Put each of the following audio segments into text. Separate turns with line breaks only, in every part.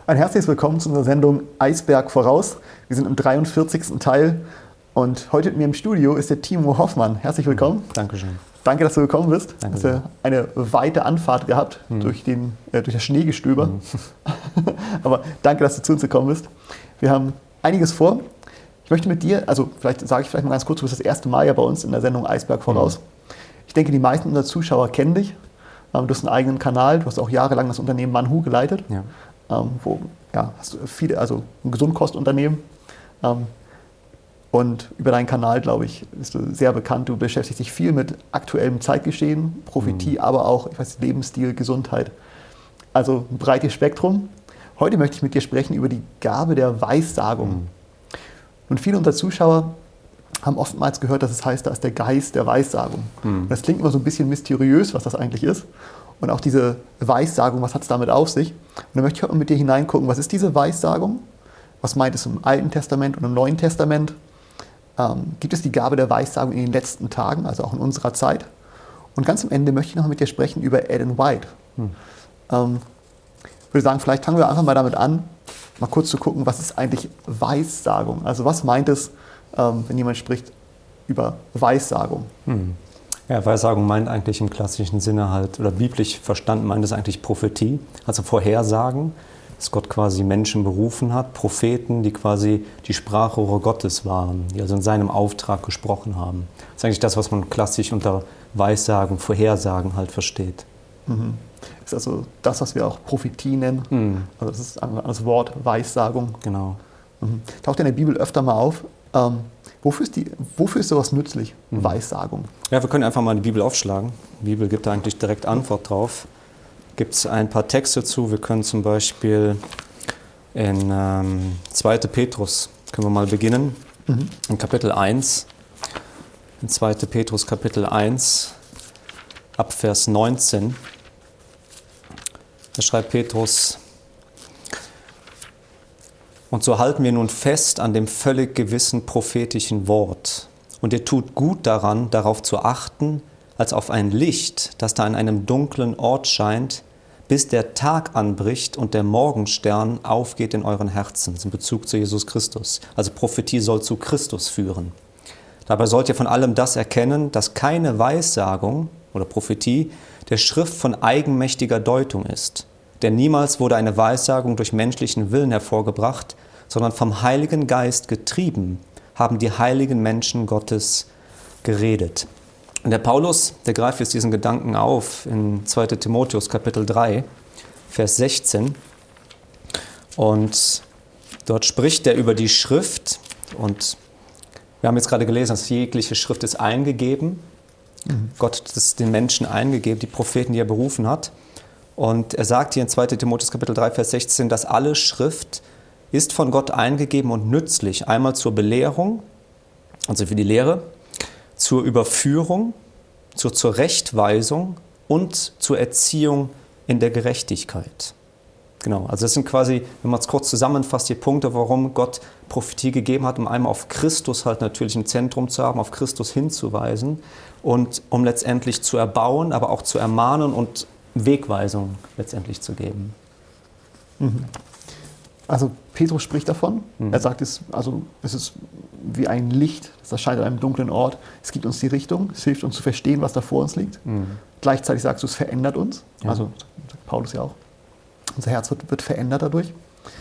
Ein herzliches Willkommen zu unserer Sendung Eisberg voraus. Wir sind im 43. Teil und heute mit mir im Studio ist der Timo Hoffmann. Herzlich willkommen.
Dankeschön.
Danke, dass du gekommen bist.
Danke.
Du hast ja eine weite Anfahrt gehabt durch das Schneegestöber. Aber danke, dass du zu uns gekommen bist. Wir haben einiges vor. Ich möchte mit dir, also vielleicht sage ich mal ganz kurz, du bist das erste Mal ja bei uns in der Sendung Eisberg voraus. Ich denke, die meisten unserer Zuschauer kennen dich. Du hast einen eigenen Kanal, du hast auch jahrelang das Unternehmen Manhu geleitet. Ja. Hast du viele, also ein Gesundkostunternehmen. Und über deinen Kanal, glaube ich, bist du sehr bekannt. Du beschäftigst dich viel mit aktuellem Zeitgeschehen, Prophetie, aber auch Lebensstil, Gesundheit. Also ein breites Spektrum. Heute möchte ich mit dir sprechen über die Gabe der Weissagung. Und viele unserer Zuschauer haben oftmals gehört, dass es heißt, da ist der Geist der Weissagung. Das klingt immer so ein bisschen mysteriös, was das eigentlich ist. Und auch diese Weissagung, was hat es damit auf sich? Und da möchte ich heute mit dir hineingucken, was ist diese Weissagung? Was meint es im Alten Testament und im Neuen Testament? Gibt es die Gabe der Weissagung in den letzten Tagen, also auch in unserer Zeit? Und ganz am Ende möchte ich noch mit dir sprechen über Ellen White. Ich würde sagen, vielleicht fangen wir einfach mal damit an, mal kurz zu gucken, was ist eigentlich Weissagung? Also was meint es, wenn jemand spricht über Weissagung?
Ja, Weissagung meint eigentlich im klassischen Sinne halt, oder biblisch verstanden meint es eigentlich Prophetie, also Vorhersagen, dass Gott quasi Menschen berufen hat, Propheten, die quasi die Sprachrohre Gottes waren, die also in seinem Auftrag gesprochen haben. Das ist eigentlich das, was man klassisch unter Weissagen, Vorhersagen halt versteht.
Das ist also das, was wir auch Prophetie nennen. Also das ist das Wort Weissagung.
Genau.
Taucht in der Bibel öfter mal auf. Wofür ist sowas nützlich, Weissagung?
Ja, wir können einfach mal die Bibel aufschlagen. Die Bibel gibt da eigentlich direkt Antwort drauf. Gibt es ein paar Texte zu. Wir können zum Beispiel in 2. Petrus, können wir mal beginnen, in Kapitel 1. In 2. Petrus Kapitel 1, ab Vers 19. Da schreibt Petrus: Und so halten wir nun fest an dem völlig gewissen prophetischen Wort. Und ihr tut gut daran, darauf zu achten, als auf ein Licht, das da an einem dunklen Ort scheint, bis der Tag anbricht und der Morgenstern aufgeht in euren Herzen. Das ist in Bezug zu Jesus Christus. Also Prophetie soll zu Christus führen. Dabei sollt ihr von allem das erkennen, dass keine Weissagung oder Prophetie der Schrift von eigenmächtiger Deutung ist. Denn niemals wurde eine Weissagung durch menschlichen Willen hervorgebracht, sondern vom Heiligen Geist getrieben, haben die heiligen Menschen Gottes geredet. Und der Paulus, der greift jetzt diesen Gedanken auf in 2. Timotheus Kapitel 3, Vers 16. Und dort spricht er über die Schrift. Und wir haben jetzt gerade gelesen, dass jegliche Schrift ist eingegeben. Gott hat es den Menschen eingegeben, die Propheten, die er berufen hat. Und er sagt hier in 2. Timotheus Kapitel 3, Vers 16, dass alle Schrift ist von Gott eingegeben und nützlich, einmal zur Belehrung, also für die Lehre, zur Überführung, zur Zurechtweisung und zur Erziehung in der Gerechtigkeit. Genau, also das sind quasi, wenn man es kurz zusammenfasst, die Punkte, warum Gott Prophetie gegeben hat, um einmal auf Christus halt natürlich im Zentrum zu haben, auf Christus hinzuweisen und um letztendlich zu erbauen, aber auch zu ermahnen und Wegweisung letztendlich zu geben.
Also Petrus spricht davon. Er sagt, es ist wie ein Licht, das erscheint an einem dunklen Ort. Es gibt uns die Richtung, es hilft uns zu verstehen, was da vor uns liegt. Gleichzeitig sagst du, es verändert uns. Ja. Also sagt Paulus ja auch. Unser Herz wird verändert dadurch.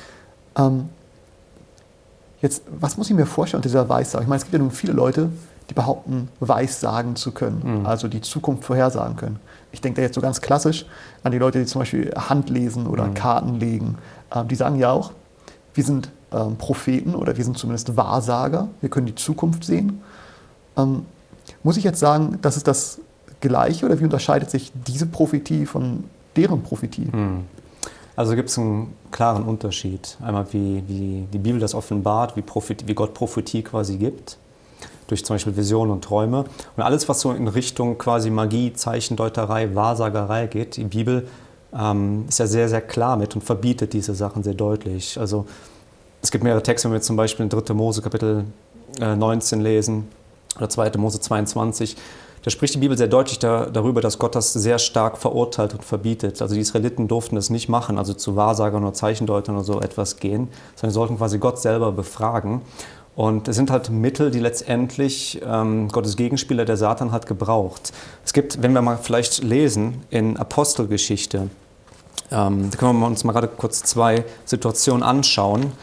Jetzt, was muss ich mir vorstellen unter dieser Weissagung? Ich meine, es gibt ja nun viele Leute, die behaupten, Weissagen zu können, also die Zukunft vorhersagen können. Ich denke da jetzt so ganz klassisch an die Leute, die zum Beispiel Hand lesen oder Karten legen. Die sagen ja auch, wir sind Propheten oder wir sind zumindest Wahrsager, wir können die Zukunft sehen. Muss ich jetzt sagen, das ist das Gleiche oder wie unterscheidet sich diese Prophetie von deren Prophetie?
Also gibt es einen klaren Unterschied. Einmal wie die Bibel das offenbart, wie Gott Prophetie quasi gibt, durch zum Beispiel Visionen und Träume. Und alles, was so in Richtung quasi Magie, Zeichendeuterei, Wahrsagerei geht, die Bibel ist ja sehr, sehr klar mit und verbietet diese Sachen sehr deutlich. Also es gibt mehrere Texte, wenn wir zum Beispiel in 3. Mose Kapitel 19 lesen oder 2. Mose 22, Da spricht die Bibel sehr deutlich darüber, dass Gott das sehr stark verurteilt und verbietet. Also die Israeliten durften das nicht machen, also zu Wahrsagern oder Zeichendeutern oder so etwas gehen, sondern sie sollten quasi Gott selber befragen. Und es sind halt Mittel, die letztendlich Gottes Gegenspieler, der Satan, hat gebraucht. Es gibt, wenn wir mal vielleicht lesen, in Apostelgeschichte, da können wir uns mal gerade kurz 2 Situationen anschauen,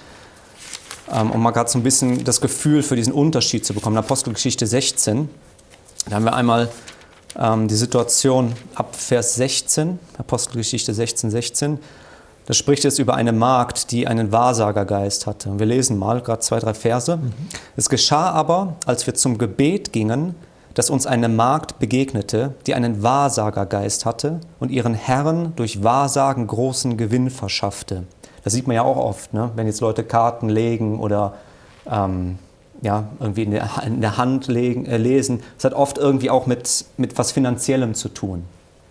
um mal gerade so ein bisschen das Gefühl für diesen Unterschied zu bekommen. In Apostelgeschichte 16, da haben wir einmal die Situation ab Vers 16, Apostelgeschichte 16. Da spricht es über eine Magd, die einen Wahrsagergeist hatte. Und wir lesen mal gerade 2, 3 Verse. Es geschah aber, als wir zum Gebet gingen, dass uns eine Magd begegnete, die einen Wahrsagergeist hatte und ihren Herren durch Wahrsagen großen Gewinn verschaffte. Das sieht man ja auch oft, ne? Wenn jetzt Leute Karten legen oder irgendwie in der Hand lesen. Das hat oft irgendwie auch mit was Finanziellem zu tun.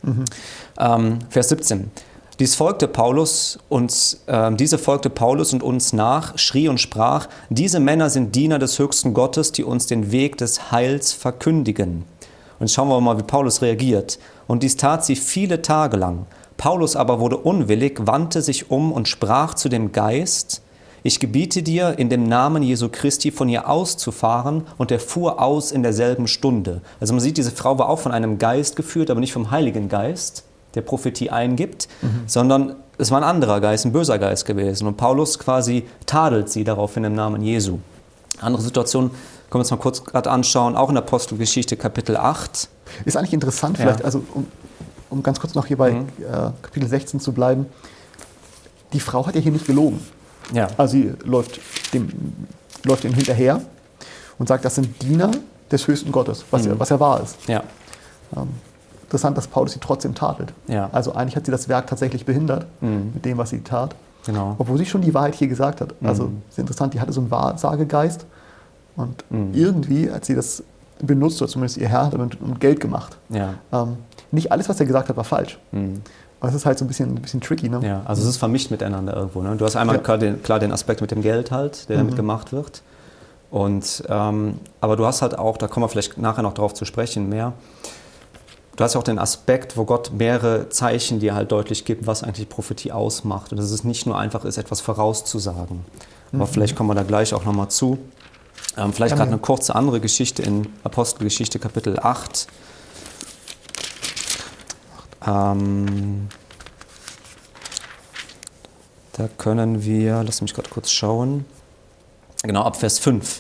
Vers 17. Diese folgte Paulus und uns nach, schrie und sprach: Diese Männer sind Diener des höchsten Gottes, die uns den Weg des Heils verkündigen. Und jetzt schauen wir mal, wie Paulus reagiert. Und dies tat sie viele Tage lang. Paulus aber wurde unwillig, wandte sich um und sprach zu dem Geist: Ich gebiete dir, in dem Namen Jesu Christi von hier auszufahren. Und er fuhr aus in derselben Stunde. Also man sieht, diese Frau war auch von einem Geist geführt, aber nicht vom Heiligen Geist, der Prophetie eingibt, sondern es war ein anderer Geist, ein böser Geist gewesen. Und Paulus quasi tadelt sie daraufhin im Namen Jesu. Andere Situation können wir uns mal kurz gerade anschauen, auch in der Apostelgeschichte Kapitel 8.
Ist eigentlich interessant, vielleicht, also um ganz kurz noch hier bei Kapitel 16 zu bleiben. Die Frau hat ja hier nicht gelogen.
Ja.
Also sie läuft dem hinterher und sagt, das sind Diener des höchsten Gottes, was er wahr ist.
Ja.
Interessant, dass Paulus sie trotzdem tadelt.
Ja.
Also eigentlich hat sie das Werk tatsächlich behindert mit dem, was sie tat.
Genau.
Obwohl sie schon die Wahrheit hier gesagt hat. Also ist interessant, die hatte so einen Wahrsagegeist und irgendwie hat sie das benutzt, oder zumindest ihr Herr hat damit Geld gemacht.
Ja.
Nicht alles, was er gesagt hat, war falsch. Aber es ist halt so ein bisschen tricky. Ne?
Ja, also es ist vermischt miteinander irgendwo. Ne? Du hast einmal klar den Aspekt mit dem Geld halt, der damit gemacht wird. Und, aber du hast halt auch, da kommen wir vielleicht nachher noch drauf zu sprechen, mehr. Du hast ja auch den Aspekt, wo Gott mehrere Zeichen dir halt deutlich gibt, was eigentlich Prophetie ausmacht. Und dass es nicht nur einfach ist, etwas vorauszusagen. Aber vielleicht kommen wir da gleich auch nochmal zu. Vielleicht gerade eine kurze andere Geschichte in Apostelgeschichte Kapitel 8. Da können wir, lass mich gerade kurz schauen, genau ab Vers 5.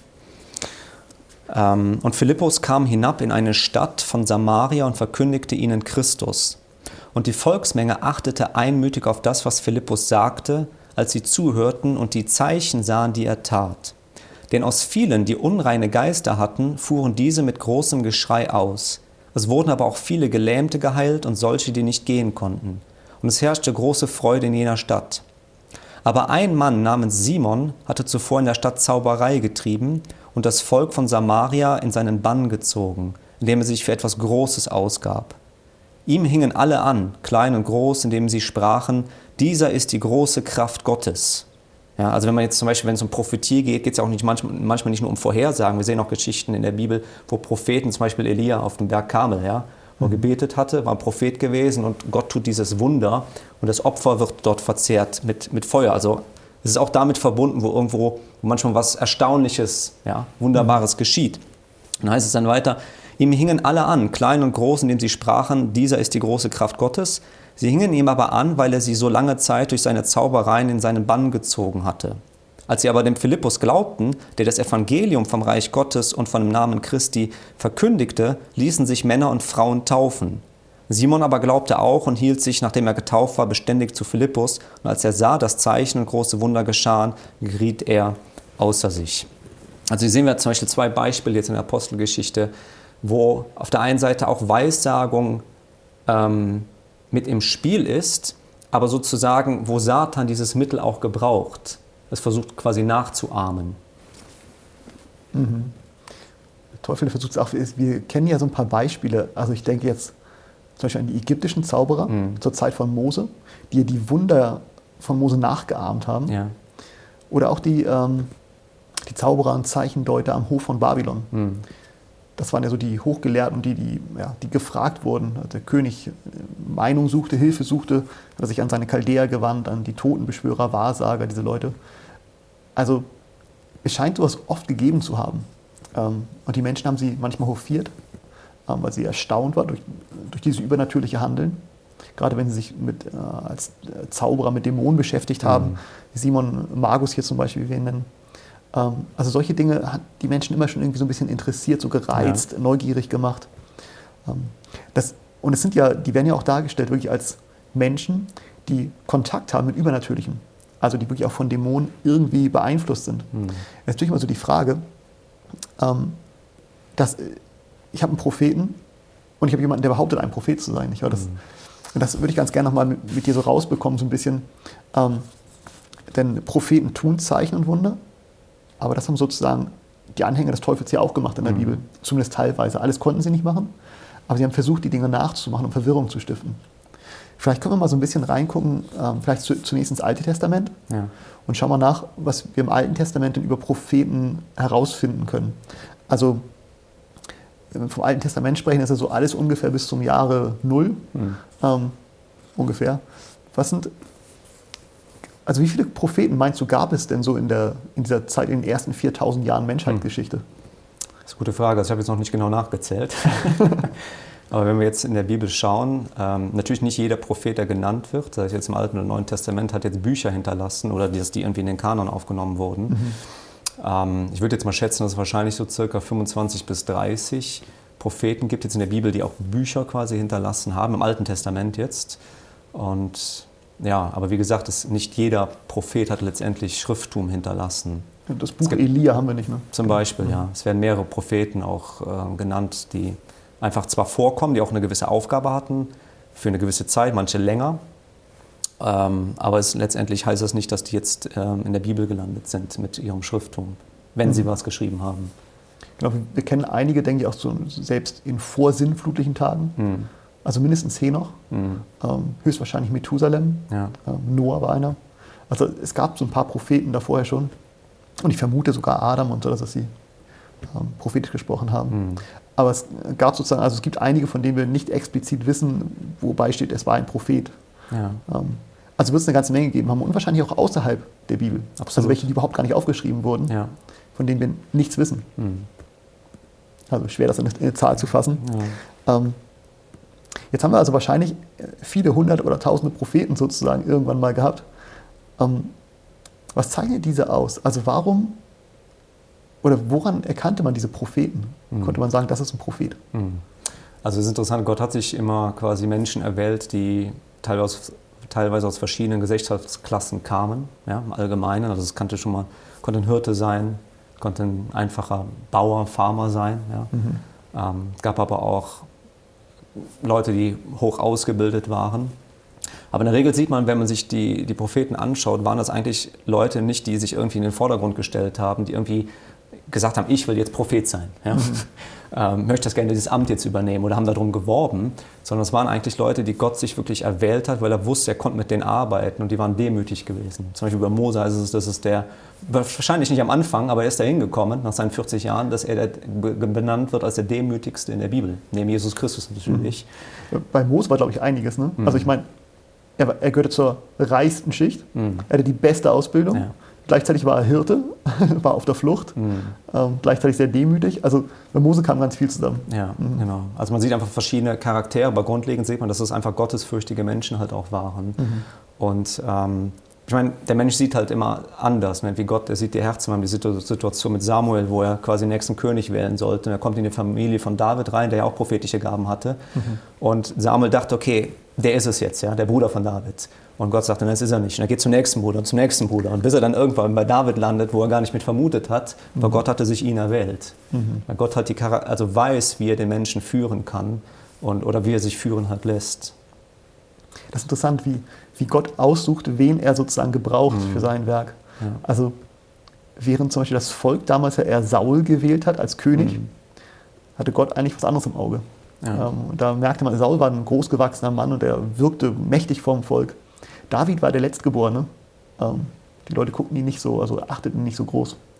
Und Philippus kam hinab in eine Stadt von Samaria und verkündigte ihnen Christus. Und die Volksmenge achtete einmütig auf das, was Philippus sagte, als sie zuhörten und die Zeichen sahen, die er tat. Denn aus vielen, die unreine Geister hatten, fuhren diese mit großem Geschrei aus. Es wurden aber auch viele Gelähmte geheilt und solche, die nicht gehen konnten. Und es herrschte große Freude in jener Stadt. Aber ein Mann namens Simon hatte zuvor in der Stadt Zauberei getrieben und das Volk von Samaria in seinen Bann gezogen, indem er sich für etwas Großes ausgab. Ihm hingen alle an, klein und groß, indem sie sprachen: Dieser ist die große Kraft Gottes. Ja, also wenn man jetzt zum Beispiel, wenn es um Prophetie geht, geht es ja auch nicht manchmal nicht nur um Vorhersagen. Wir sehen auch Geschichten in der Bibel, wo Propheten, zum Beispiel Elia auf dem Berg Karmel, wo er gebetet hatte, war ein Prophet gewesen und Gott tut dieses Wunder und das Opfer wird dort verzehrt mit Feuer. Also es ist auch damit verbunden, wo manchmal was Erstaunliches, Wunderbares geschieht. Dann heißt es dann weiter: Ihm hingen alle an, klein und groß, indem sie sprachen: Dieser ist die große Kraft Gottes. Sie hingen ihm aber an, weil er sie so lange Zeit durch seine Zaubereien in seinen Bann gezogen hatte. Als sie aber dem Philippus glaubten, der das Evangelium vom Reich Gottes und von dem Namen Christi verkündigte, ließen sich Männer und Frauen taufen. Simon aber glaubte auch und hielt sich, nachdem er getauft war, beständig zu Philippus. Und als er sah, dass Zeichen und große Wunder geschahen, geriet er außer sich. Also hier sehen wir zum Beispiel 2 Beispiele jetzt in der Apostelgeschichte, wo auf der einen Seite auch Weissagung mit im Spiel ist, aber sozusagen, wo Satan dieses Mittel auch gebraucht. Es versucht quasi nachzuahmen.
Der Teufel versucht es auch. Wir kennen ja so ein paar Beispiele. Also ich denke jetzt zum Beispiel an die ägyptischen Zauberer zur Zeit von Mose, die die Wunder von Mose nachgeahmt haben.
Ja.
Oder auch die Zauberer und Zeichendeuter am Hof von Babylon. Das waren ja so die Hochgelehrten, die gefragt wurden. Der König Meinung suchte, Hilfe suchte, hat er sich an seine Chaldäer gewandt, an die Totenbeschwörer, Wahrsager, diese Leute. Also es scheint sowas oft gegeben zu haben. Und die Menschen haben sie manchmal hofiert, weil sie erstaunt waren durch dieses übernatürliche Handeln. Gerade wenn sie sich als Zauberer mit Dämonen beschäftigt haben. Simon Magus hier zum Beispiel, wie wir ihn nennen. Also solche Dinge hat die Menschen immer schon irgendwie so ein bisschen interessiert, so gereizt, neugierig gemacht. Und die werden ja auch dargestellt wirklich als Menschen, die Kontakt haben mit Übernatürlichem. Also die wirklich auch von Dämonen irgendwie beeinflusst sind. Jetzt ist natürlich immer so die Frage, ich habe einen Propheten und ich habe jemanden, der behauptet, ein Prophet zu sein. Und das würde ich ganz gerne nochmal mit dir so rausbekommen, so ein bisschen. Denn Propheten tun Zeichen und Wunder, aber das haben sozusagen die Anhänger des Teufels ja auch gemacht in der Bibel. Zumindest teilweise. Alles konnten sie nicht machen, aber sie haben versucht, die Dinge nachzumachen, um Verwirrung zu stiften. Vielleicht können wir mal so ein bisschen reingucken, vielleicht zunächst ins Alte Testament und schauen mal nach, was wir im Alten Testament denn über Propheten herausfinden können. Also, wenn wir vom Alten Testament sprechen, ist ja so alles ungefähr bis zum Jahre 0. Ungefähr. Also wie viele Propheten meinst du, gab es denn so in dieser Zeit, in den ersten 4000 Jahren Menschheitsgeschichte?
Das ist eine gute Frage. Also ich habe jetzt noch nicht genau nachgezählt. Aber wenn wir jetzt in der Bibel schauen, natürlich nicht jeder Prophet, der genannt wird, sei es jetzt im Alten oder Neuen Testament, hat jetzt Bücher hinterlassen oder die irgendwie in den Kanon aufgenommen wurden. Ich würde jetzt mal schätzen, dass es wahrscheinlich so circa 25 bis 30 Propheten gibt jetzt in der Bibel, die auch Bücher quasi hinterlassen haben, im Alten Testament jetzt. Und ja, aber wie gesagt, nicht jeder Prophet hat letztendlich Schrifttum hinterlassen.
Das Buch Elia haben wir nicht mehr.
Zum Beispiel, ja. Es werden mehrere Propheten auch genannt, die einfach zwar vorkommen, die auch eine gewisse Aufgabe hatten, für eine gewisse Zeit, manche länger. Aber letztendlich heißt das nicht, dass die jetzt in der Bibel gelandet sind mit ihrem Schrifttum, wenn sie was geschrieben haben.
Genau, wir kennen einige, denke ich, auch so selbst in vorsinnflutlichen Tagen. Also mindestens Henoch, höchstwahrscheinlich Methusalem, Noah war einer. Also es gab so ein paar Propheten da vorher schon. Und ich vermute sogar Adam und so, dass sie prophetisch gesprochen haben. Aber es gab sozusagen, also es gibt einige, von denen wir nicht explizit wissen, wobei steht, es war ein Prophet.
Ja.
Also wird es eine ganze Menge gegeben haben und wahrscheinlich auch außerhalb der Bibel.
Absolut.
Also welche, die überhaupt gar nicht aufgeschrieben wurden, von denen wir nichts wissen. Also schwer, das in eine Zahl zu fassen. Jetzt haben wir also wahrscheinlich viele hundert oder tausende Propheten sozusagen irgendwann mal gehabt. Was zeichnet diese aus? Also warum oder woran erkannte man diese Propheten? Konnte man sagen, das ist ein Prophet?
Also es ist interessant, Gott hat sich immer quasi Menschen erwählt, die teilweise aus verschiedenen Gesellschaftsklassen kamen, ja, im Allgemeinen. Also es konnte ein Hirte sein, konnte ein einfacher Bauer, Farmer sein. Ja. Gab aber auch Leute, die hoch ausgebildet waren. Aber in der Regel sieht man, wenn man sich die Propheten anschaut, waren das eigentlich Leute nicht, die sich irgendwie in den Vordergrund gestellt haben, die irgendwie gesagt haben, ich will jetzt Prophet sein, möchte das gerne dieses Amt jetzt übernehmen oder haben darum geworben, sondern es waren eigentlich Leute, die Gott sich wirklich erwählt hat, weil er wusste, er konnte mit denen arbeiten und die waren demütig gewesen. Zum Beispiel über Mose heißt es, das ist der, wahrscheinlich nicht am Anfang, aber er ist dahin gekommen, nach seinen 40 Jahren, dass er benannt wird als der Demütigste in der Bibel, neben Jesus Christus natürlich.
Bei Mose war, glaube ich, einiges. Ne? Also ich meine, er gehörte zur reichsten Schicht, er hatte die beste Ausbildung. Ja. Gleichzeitig war er Hirte, war auf der Flucht, gleichzeitig sehr demütig. Also bei Mose kam ganz viel zusammen.
Ja, genau. Also man sieht einfach verschiedene Charaktere, aber grundlegend sieht man, dass es einfach gottesfürchtige Menschen halt auch waren. Und ich meine, der Mensch sieht halt immer anders, wie Gott, der sieht die Herzen. Wir haben die Situation mit Samuel, wo er quasi den nächsten König wählen sollte. Und er kommt in die Familie von David rein, der ja auch prophetische Gaben hatte. Und Samuel dachte, okay, der ist es jetzt, ja, der Bruder von David. Und Gott sagte, nein, das ist er nicht. Und er geht zum nächsten Bruder und zum nächsten Bruder. Und bis er dann irgendwann bei David landet, wo er gar nicht mit vermutet hat, weil Gott hatte sich ihn erwählt. Weil Gott hat weiß, wie er den Menschen führen kann oder wie er sich führen halt lässt.
Das ist interessant, wie Gott aussucht, wen er sozusagen gebraucht für sein Werk. Ja. Also während zum Beispiel das Volk damals ja eher Saul gewählt hat als König, hatte Gott eigentlich was anderes im Auge. Ja. Da merkte man, Saul war ein großgewachsener Mann und er wirkte mächtig vorm Volk. David war der Letztgeborene. Die Leute guckten ihn nicht so, also achteten ihn nicht so groß.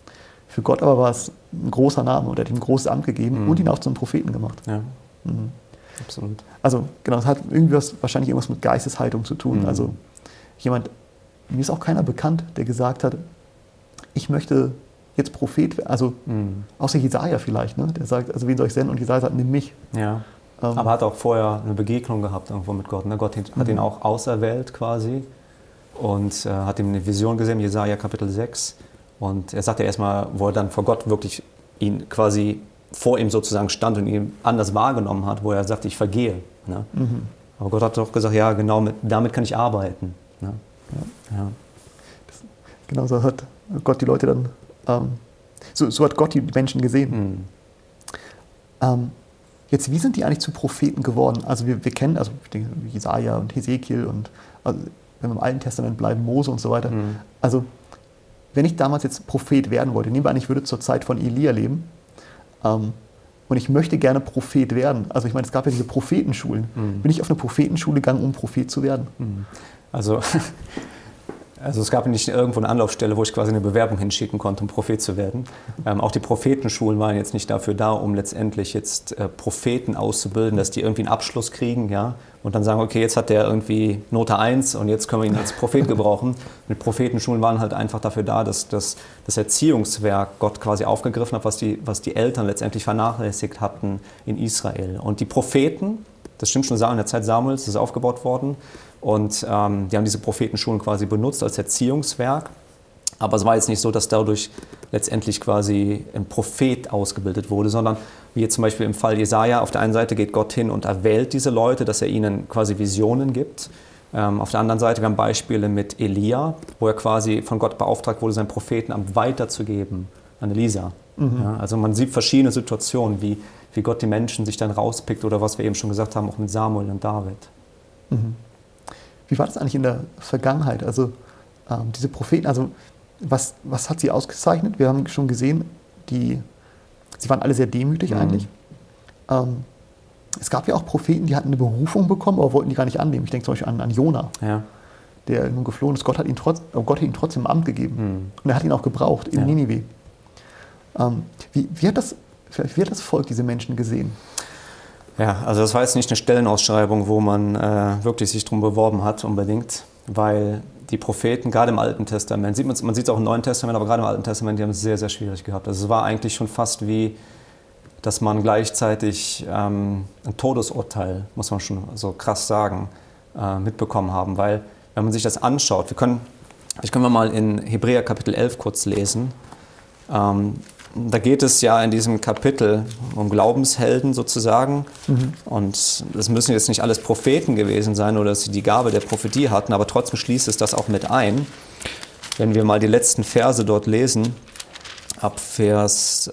Für Gott aber war es ein großer Name und er hat ihm ein großes Amt gegeben und ihn auch zum Propheten gemacht.
Ja, absolut.
Also genau, es hat wahrscheinlich irgendwas mit Geisteshaltung zu tun. Also mir ist auch keiner bekannt, der gesagt hat, ich möchte jetzt Prophet werden. Also außer Jesaja vielleicht, ne? Der sagt, also wen soll ich senden? Und Jesaja sagt, nimm mich.
Ja. Aber hat auch vorher eine Begegnung gehabt irgendwo mit Gott. Ne? Gott hat ihn auch auserwählt quasi und hat ihm eine Vision gesehen, Jesaja Kapitel 6. Und er sagte erstmal, wo er dann vor Gott wirklich ihn quasi vor ihm sozusagen stand und ihn anders wahrgenommen hat, wo er sagte, ich vergehe. Ne? Aber Gott hat doch gesagt, ja genau, damit kann ich arbeiten. Ne? Ja.
Genau so hat Gott die Leute dann, so hat Gott die Menschen gesehen. Jetzt, wie sind die eigentlich zu Propheten geworden? Also wir kennen, also ich denke, Jesaja und Hesekiel und also, wenn wir im Alten Testament bleiben, Mose und so weiter. Also wenn ich damals jetzt Prophet werden wollte, nehmen wir an, ich würde zur Zeit von Elia leben und ich möchte gerne Prophet werden. Also ich meine, es gab ja diese Prophetenschulen. Bin ich auf eine Prophetenschule gegangen, um Prophet zu werden?
Also es gab nicht irgendwo eine Anlaufstelle, wo ich quasi eine Bewerbung hinschicken konnte, um Prophet zu werden. Auch die Prophetenschulen waren jetzt nicht dafür da, um letztendlich jetzt Propheten auszubilden, dass die irgendwie einen Abschluss kriegen, ja, und dann sagen, okay, jetzt hat der irgendwie Note 1 und jetzt können wir ihn als Prophet gebrauchen. Und Prophetenschulen waren halt einfach dafür da, dass das Erziehungswerk Gott quasi aufgegriffen hat, was die Eltern letztendlich vernachlässigt hatten in Israel. Und die Propheten, das stimmt schon, in der Zeit Samuels ist aufgebaut worden. Und die haben diese Prophetenschulen quasi benutzt als Erziehungswerk. Aber es war jetzt nicht so, dass dadurch letztendlich quasi ein Prophet ausgebildet wurde, sondern wie jetzt zum Beispiel im Fall Jesaja, auf der einen Seite geht Gott hin und erwählt diese Leute, dass er ihnen quasi Visionen gibt. Auf der anderen Seite, wir haben Beispiele mit Elia, wo er quasi von Gott beauftragt wurde, sein Prophetenamt weiterzugeben an Elisa. Ja, also man sieht verschiedene Situationen, wie Gott die Menschen sich dann rauspickt oder was wir eben schon gesagt haben, auch mit Samuel und David.
Wie war das eigentlich in der Vergangenheit? Also diese Propheten, also was hat sie ausgezeichnet? Wir haben schon gesehen, sie waren alle sehr demütig eigentlich. Es gab ja auch Propheten, die hatten eine Berufung bekommen, aber wollten die gar nicht annehmen. Ich denke zum Beispiel an Jona, der nun geflohen ist. Gott hat ihm trotzdem ein Amt gegeben. Und er hat ihn auch gebraucht in Ninive. Wie hat das Volk diese Menschen gesehen?
Ja, also das war jetzt nicht eine Stellenausschreibung, wo man wirklich sich drum beworben hat unbedingt, weil die Propheten, gerade im Alten Testament, man sieht es auch im Neuen Testament, aber gerade im Alten Testament, die haben es sehr, sehr schwierig gehabt. Also es war eigentlich schon fast wie, dass man gleichzeitig ein Todesurteil, muss man schon so krass sagen, mitbekommen haben, weil wenn man sich das anschaut, vielleicht können wir mal in Hebräer Kapitel 11 kurz lesen. Da geht es ja in diesem Kapitel um Glaubenshelden sozusagen. Und das müssen jetzt nicht alles Propheten gewesen sein oder dass sie die Gabe der Prophetie hatten, aber trotzdem schließt es das auch mit ein. Wenn wir mal die letzten Verse dort lesen, ab Vers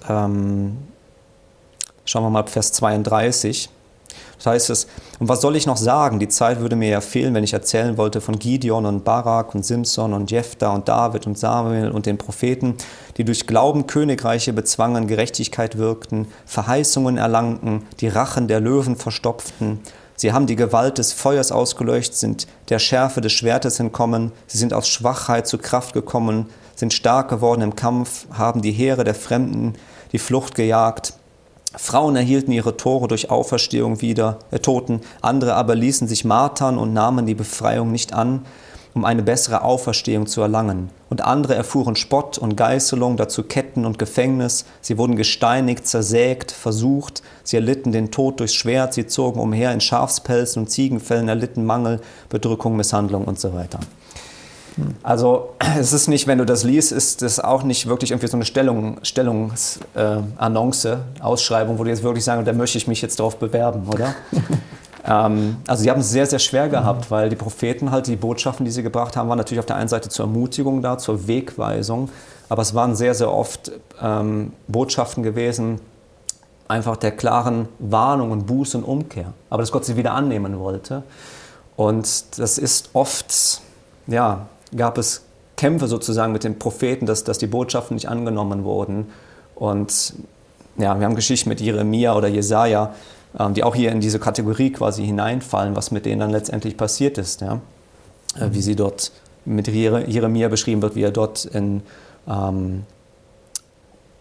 32, das heißt es, und was soll ich noch sagen? Die Zeit würde mir ja fehlen, wenn ich erzählen wollte von Gideon und Barak und Simson und Jephthah und David und Samuel und den Propheten, die durch Glauben Königreiche bezwangen, Gerechtigkeit wirkten, Verheißungen erlangten, die Rachen der Löwen verstopften. Sie haben die Gewalt des Feuers ausgelöscht, sind der Schärfe des Schwertes entkommen, sie sind aus Schwachheit zu Kraft gekommen, sind stark geworden im Kampf, haben die Heere der Fremden die Flucht gejagt. Frauen erhielten ihre Tore durch Auferstehung wieder, der Toten, andere aber ließen sich martern und nahmen die Befreiung nicht an, um eine bessere Auferstehung zu erlangen. Und andere erfuhren Spott und Geißelung, dazu Ketten und Gefängnis. Sie wurden gesteinigt, zersägt, versucht. Sie erlitten den Tod durchs Schwert, sie zogen umher in Schafspelzen und Ziegenfellen, erlitten Mangel, Bedrückung, Misshandlung und so weiter. Also es ist nicht, wenn du das liest, ist das auch nicht wirklich irgendwie so eine Stellungsannonce, Ausschreibung, wo du jetzt wirklich sagen, da möchte ich mich jetzt drauf bewerben, oder? Also die haben es sehr, sehr schwer gehabt, weil die Propheten halt, die Botschaften, die sie gebracht haben, waren natürlich auf der einen Seite zur Ermutigung da, zur Wegweisung, aber es waren sehr, sehr oft Botschaften gewesen, einfach der klaren Warnung und Buße und Umkehr, aber dass Gott sie wieder annehmen wollte. Und das ist oft, ja, gab es Kämpfe sozusagen mit den Propheten, dass die Botschaften nicht angenommen wurden. Und ja, wir haben Geschichten mit Jeremia oder Jesaja, die auch hier in diese Kategorie quasi hineinfallen, was mit denen dann letztendlich passiert ist. Ja? Wie sie dort mit Jeremia beschrieben wird, wie er dort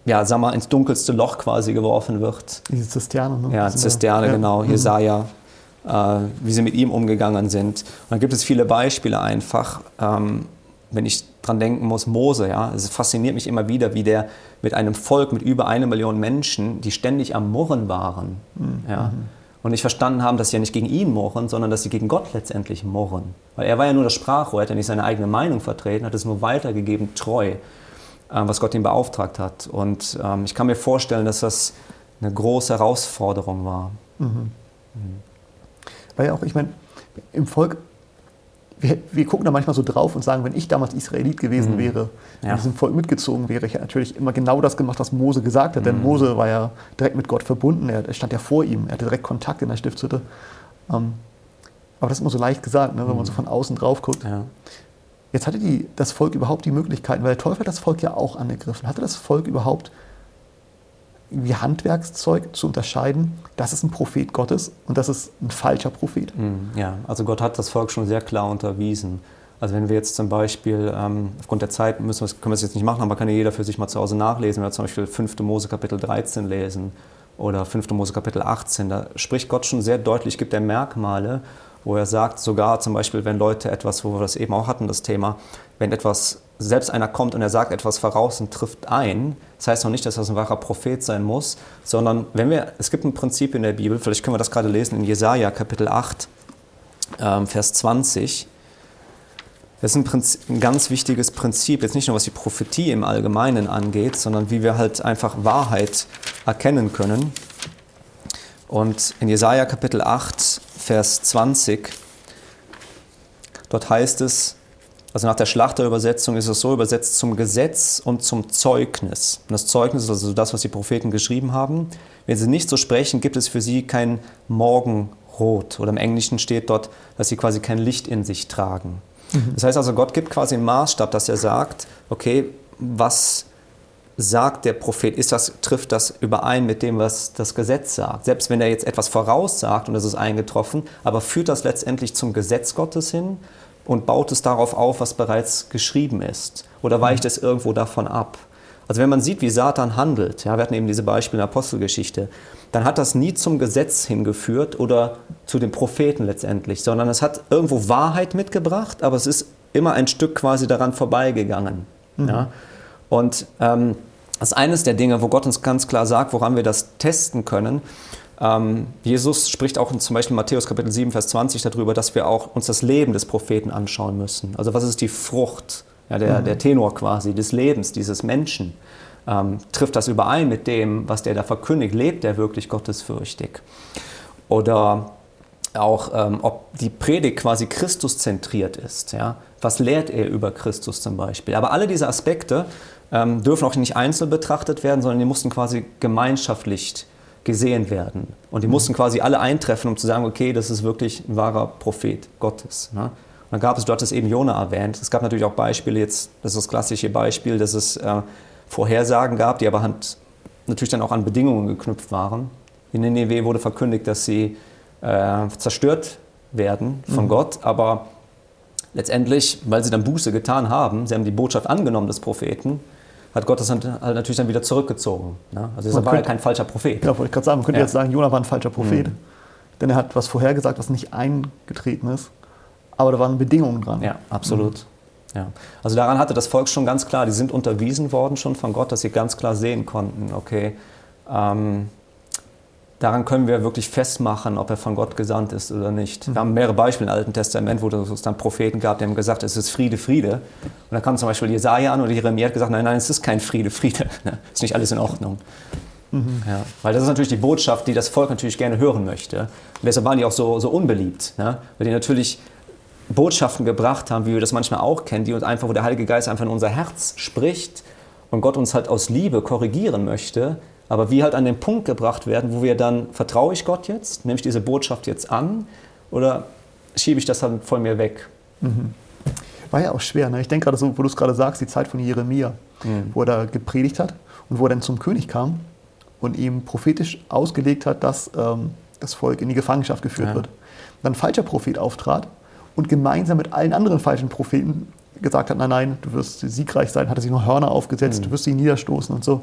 ja, sag mal, ins dunkelste Loch quasi geworfen wird.
Diese Zisterne, ne?
Ja, Zisterne, genau, Jesaja, wie sie mit ihm umgegangen sind. Und dann gibt es viele Beispiele einfach, wenn ich dran denken muss, Mose, ja, es fasziniert mich immer wieder, wie der mit einem Volk mit über 1 Million Menschen, die ständig am Murren waren, ja, und nicht verstanden haben, dass sie ja nicht gegen ihn murren, sondern dass sie gegen Gott letztendlich murren. Weil er war ja nur das Sprachrohr, er hat ja nicht seine eigene Meinung vertreten, hat es nur weitergegeben, treu, was Gott ihm beauftragt hat. Und ich kann mir vorstellen, dass das eine große Herausforderung war.
Weil ja auch, ich meine, im Volk, wir gucken da manchmal so drauf und sagen, wenn ich damals Israelit gewesen wäre, in diesem Volk mitgezogen wäre, ich hätte natürlich immer genau das gemacht, was Mose gesagt hat, denn Mose war ja direkt mit Gott verbunden, er stand ja vor ihm, er hatte direkt Kontakt in der Stiftshütte. Aber das ist immer so leicht gesagt, ne, wenn man so von außen drauf guckt. Ja. Jetzt hatte das Volk überhaupt die Möglichkeiten, weil der Teufel hat das Volk ja auch angegriffen. Hatte das Volk überhaupt irgendwie Handwerkszeug zu unterscheiden, das ist ein Prophet Gottes und das ist ein falscher Prophet?
Ja, also Gott hat das Volk schon sehr klar unterwiesen. Also wenn wir jetzt zum Beispiel, aufgrund der Zeit können wir es jetzt nicht machen, aber kann ja jeder für sich mal zu Hause nachlesen, wenn wir zum Beispiel 5. Mose Kapitel 13 lesen oder 5. Mose Kapitel 18, da spricht Gott schon sehr deutlich, gibt er Merkmale, wo er sagt, sogar zum Beispiel, wenn Leute etwas, wo wir das eben auch hatten, das Thema, wenn selbst einer kommt und er sagt etwas voraus und trifft ein, das heißt noch nicht, dass das ein wahrer Prophet sein muss, sondern es gibt ein Prinzip in der Bibel, vielleicht können wir das gerade lesen in Jesaja Kapitel 8, Vers 20. Das ist ein ganz wichtiges Prinzip, jetzt nicht nur was die Prophetie im Allgemeinen angeht, sondern wie wir halt einfach Wahrheit erkennen können. Und in Jesaja Kapitel 8, Vers 20, dort heißt es, also nach der Schlachterübersetzung ist es so übersetzt, zum Gesetz und zum Zeugnis. Und das Zeugnis ist also das, was die Propheten geschrieben haben. Wenn sie nicht so sprechen, gibt es für sie kein Morgenrot. Oder im Englischen steht dort, dass sie quasi kein Licht in sich tragen. Das heißt also, Gott gibt quasi einen Maßstab, dass er sagt, okay, was sagt der Prophet, trifft das überein mit dem, was das Gesetz sagt? Selbst wenn er jetzt etwas voraussagt und es ist eingetroffen, aber führt das letztendlich zum Gesetz Gottes hin und baut es darauf auf, was bereits geschrieben ist? Oder weicht es irgendwo davon ab? Also wenn man sieht, wie Satan handelt, ja, wir hatten eben diese Beispiele in der Apostelgeschichte, dann hat das nie zum Gesetz hingeführt oder zu den Propheten letztendlich, sondern es hat irgendwo Wahrheit mitgebracht, aber es ist immer ein Stück quasi daran vorbeigegangen. Ja? Und das ist eines der Dinge, wo Gott uns ganz klar sagt, woran wir das testen können. Jesus spricht auch zum Beispiel in Matthäus Kapitel 7, Vers 20 darüber, dass wir auch uns das Leben des Propheten anschauen müssen. Also was ist die Frucht, ja, der Tenor quasi des Lebens dieses Menschen? Trifft das überein mit dem, was der da verkündigt? Lebt der wirklich gottesfürchtig? Oder auch, ob die Predigt quasi Christuszentriert ist. Ja? Was lehrt er über Christus zum Beispiel? Aber alle diese Aspekte dürfen auch nicht einzeln betrachtet werden, sondern die mussten quasi gemeinschaftlich gesehen werden. Und die mussten quasi alle eintreffen, um zu sagen, okay, das ist wirklich ein wahrer Prophet Gottes. Ne? Und dann gab es, du hattest eben Jona erwähnt, es gab natürlich auch Beispiele, jetzt, das ist das klassische Beispiel, dass es Vorhersagen gab, die aber natürlich dann auch an Bedingungen geknüpft waren. In Nineveh wurde verkündigt, dass sie zerstört werden von Gott, aber letztendlich, weil sie dann Buße getan haben, sie haben die Botschaft angenommen des Propheten, hat Gott das halt natürlich dann wieder zurückgezogen. Ne? Also er war ja kein falscher Prophet.
Ja, wollte ich gerade sagen, man könnte jetzt sagen, Jona war ein falscher Prophet, denn er hat was vorhergesagt, was nicht eingetreten ist, aber da waren Bedingungen dran.
Ja, absolut. Ja. Also daran hatte das Volk schon ganz klar, die sind unterwiesen worden schon von Gott, dass sie ganz klar sehen konnten, okay, daran können wir wirklich festmachen, ob er von Gott gesandt ist oder nicht. Wir haben mehrere Beispiele im Alten Testament, wo es dann Propheten gab, die haben gesagt, es ist Friede, Friede. Und dann kam zum Beispiel Jesaja an oder Jeremia hat gesagt, nein, es ist kein Friede, Friede. Ist nicht alles in Ordnung. Ja, weil das ist natürlich die Botschaft, die das Volk natürlich gerne hören möchte. Und deshalb waren die auch so unbeliebt. Ne? Weil die natürlich Botschaften gebracht haben, wie wir das manchmal auch kennen, die uns einfach, wo der Heilige Geist einfach in unser Herz spricht und Gott uns halt aus Liebe korrigieren möchte, aber wie halt an den Punkt gebracht werden, wo wir dann, vertraue ich Gott jetzt, nehme ich diese Botschaft jetzt an oder schiebe ich das dann von mir weg?
War ja auch schwer, ne? Ich denke gerade so, wo du es gerade sagst, die Zeit von Jeremia, wo er da gepredigt hat und wo er dann zum König kam und ihm prophetisch ausgelegt hat, dass das Volk in die Gefangenschaft geführt wird. Dann ein falscher Prophet auftrat und gemeinsam mit allen anderen falschen Propheten gesagt hat, nein, du wirst siegreich sein, hat er sich noch Hörner aufgesetzt, du wirst sie niederstoßen und so.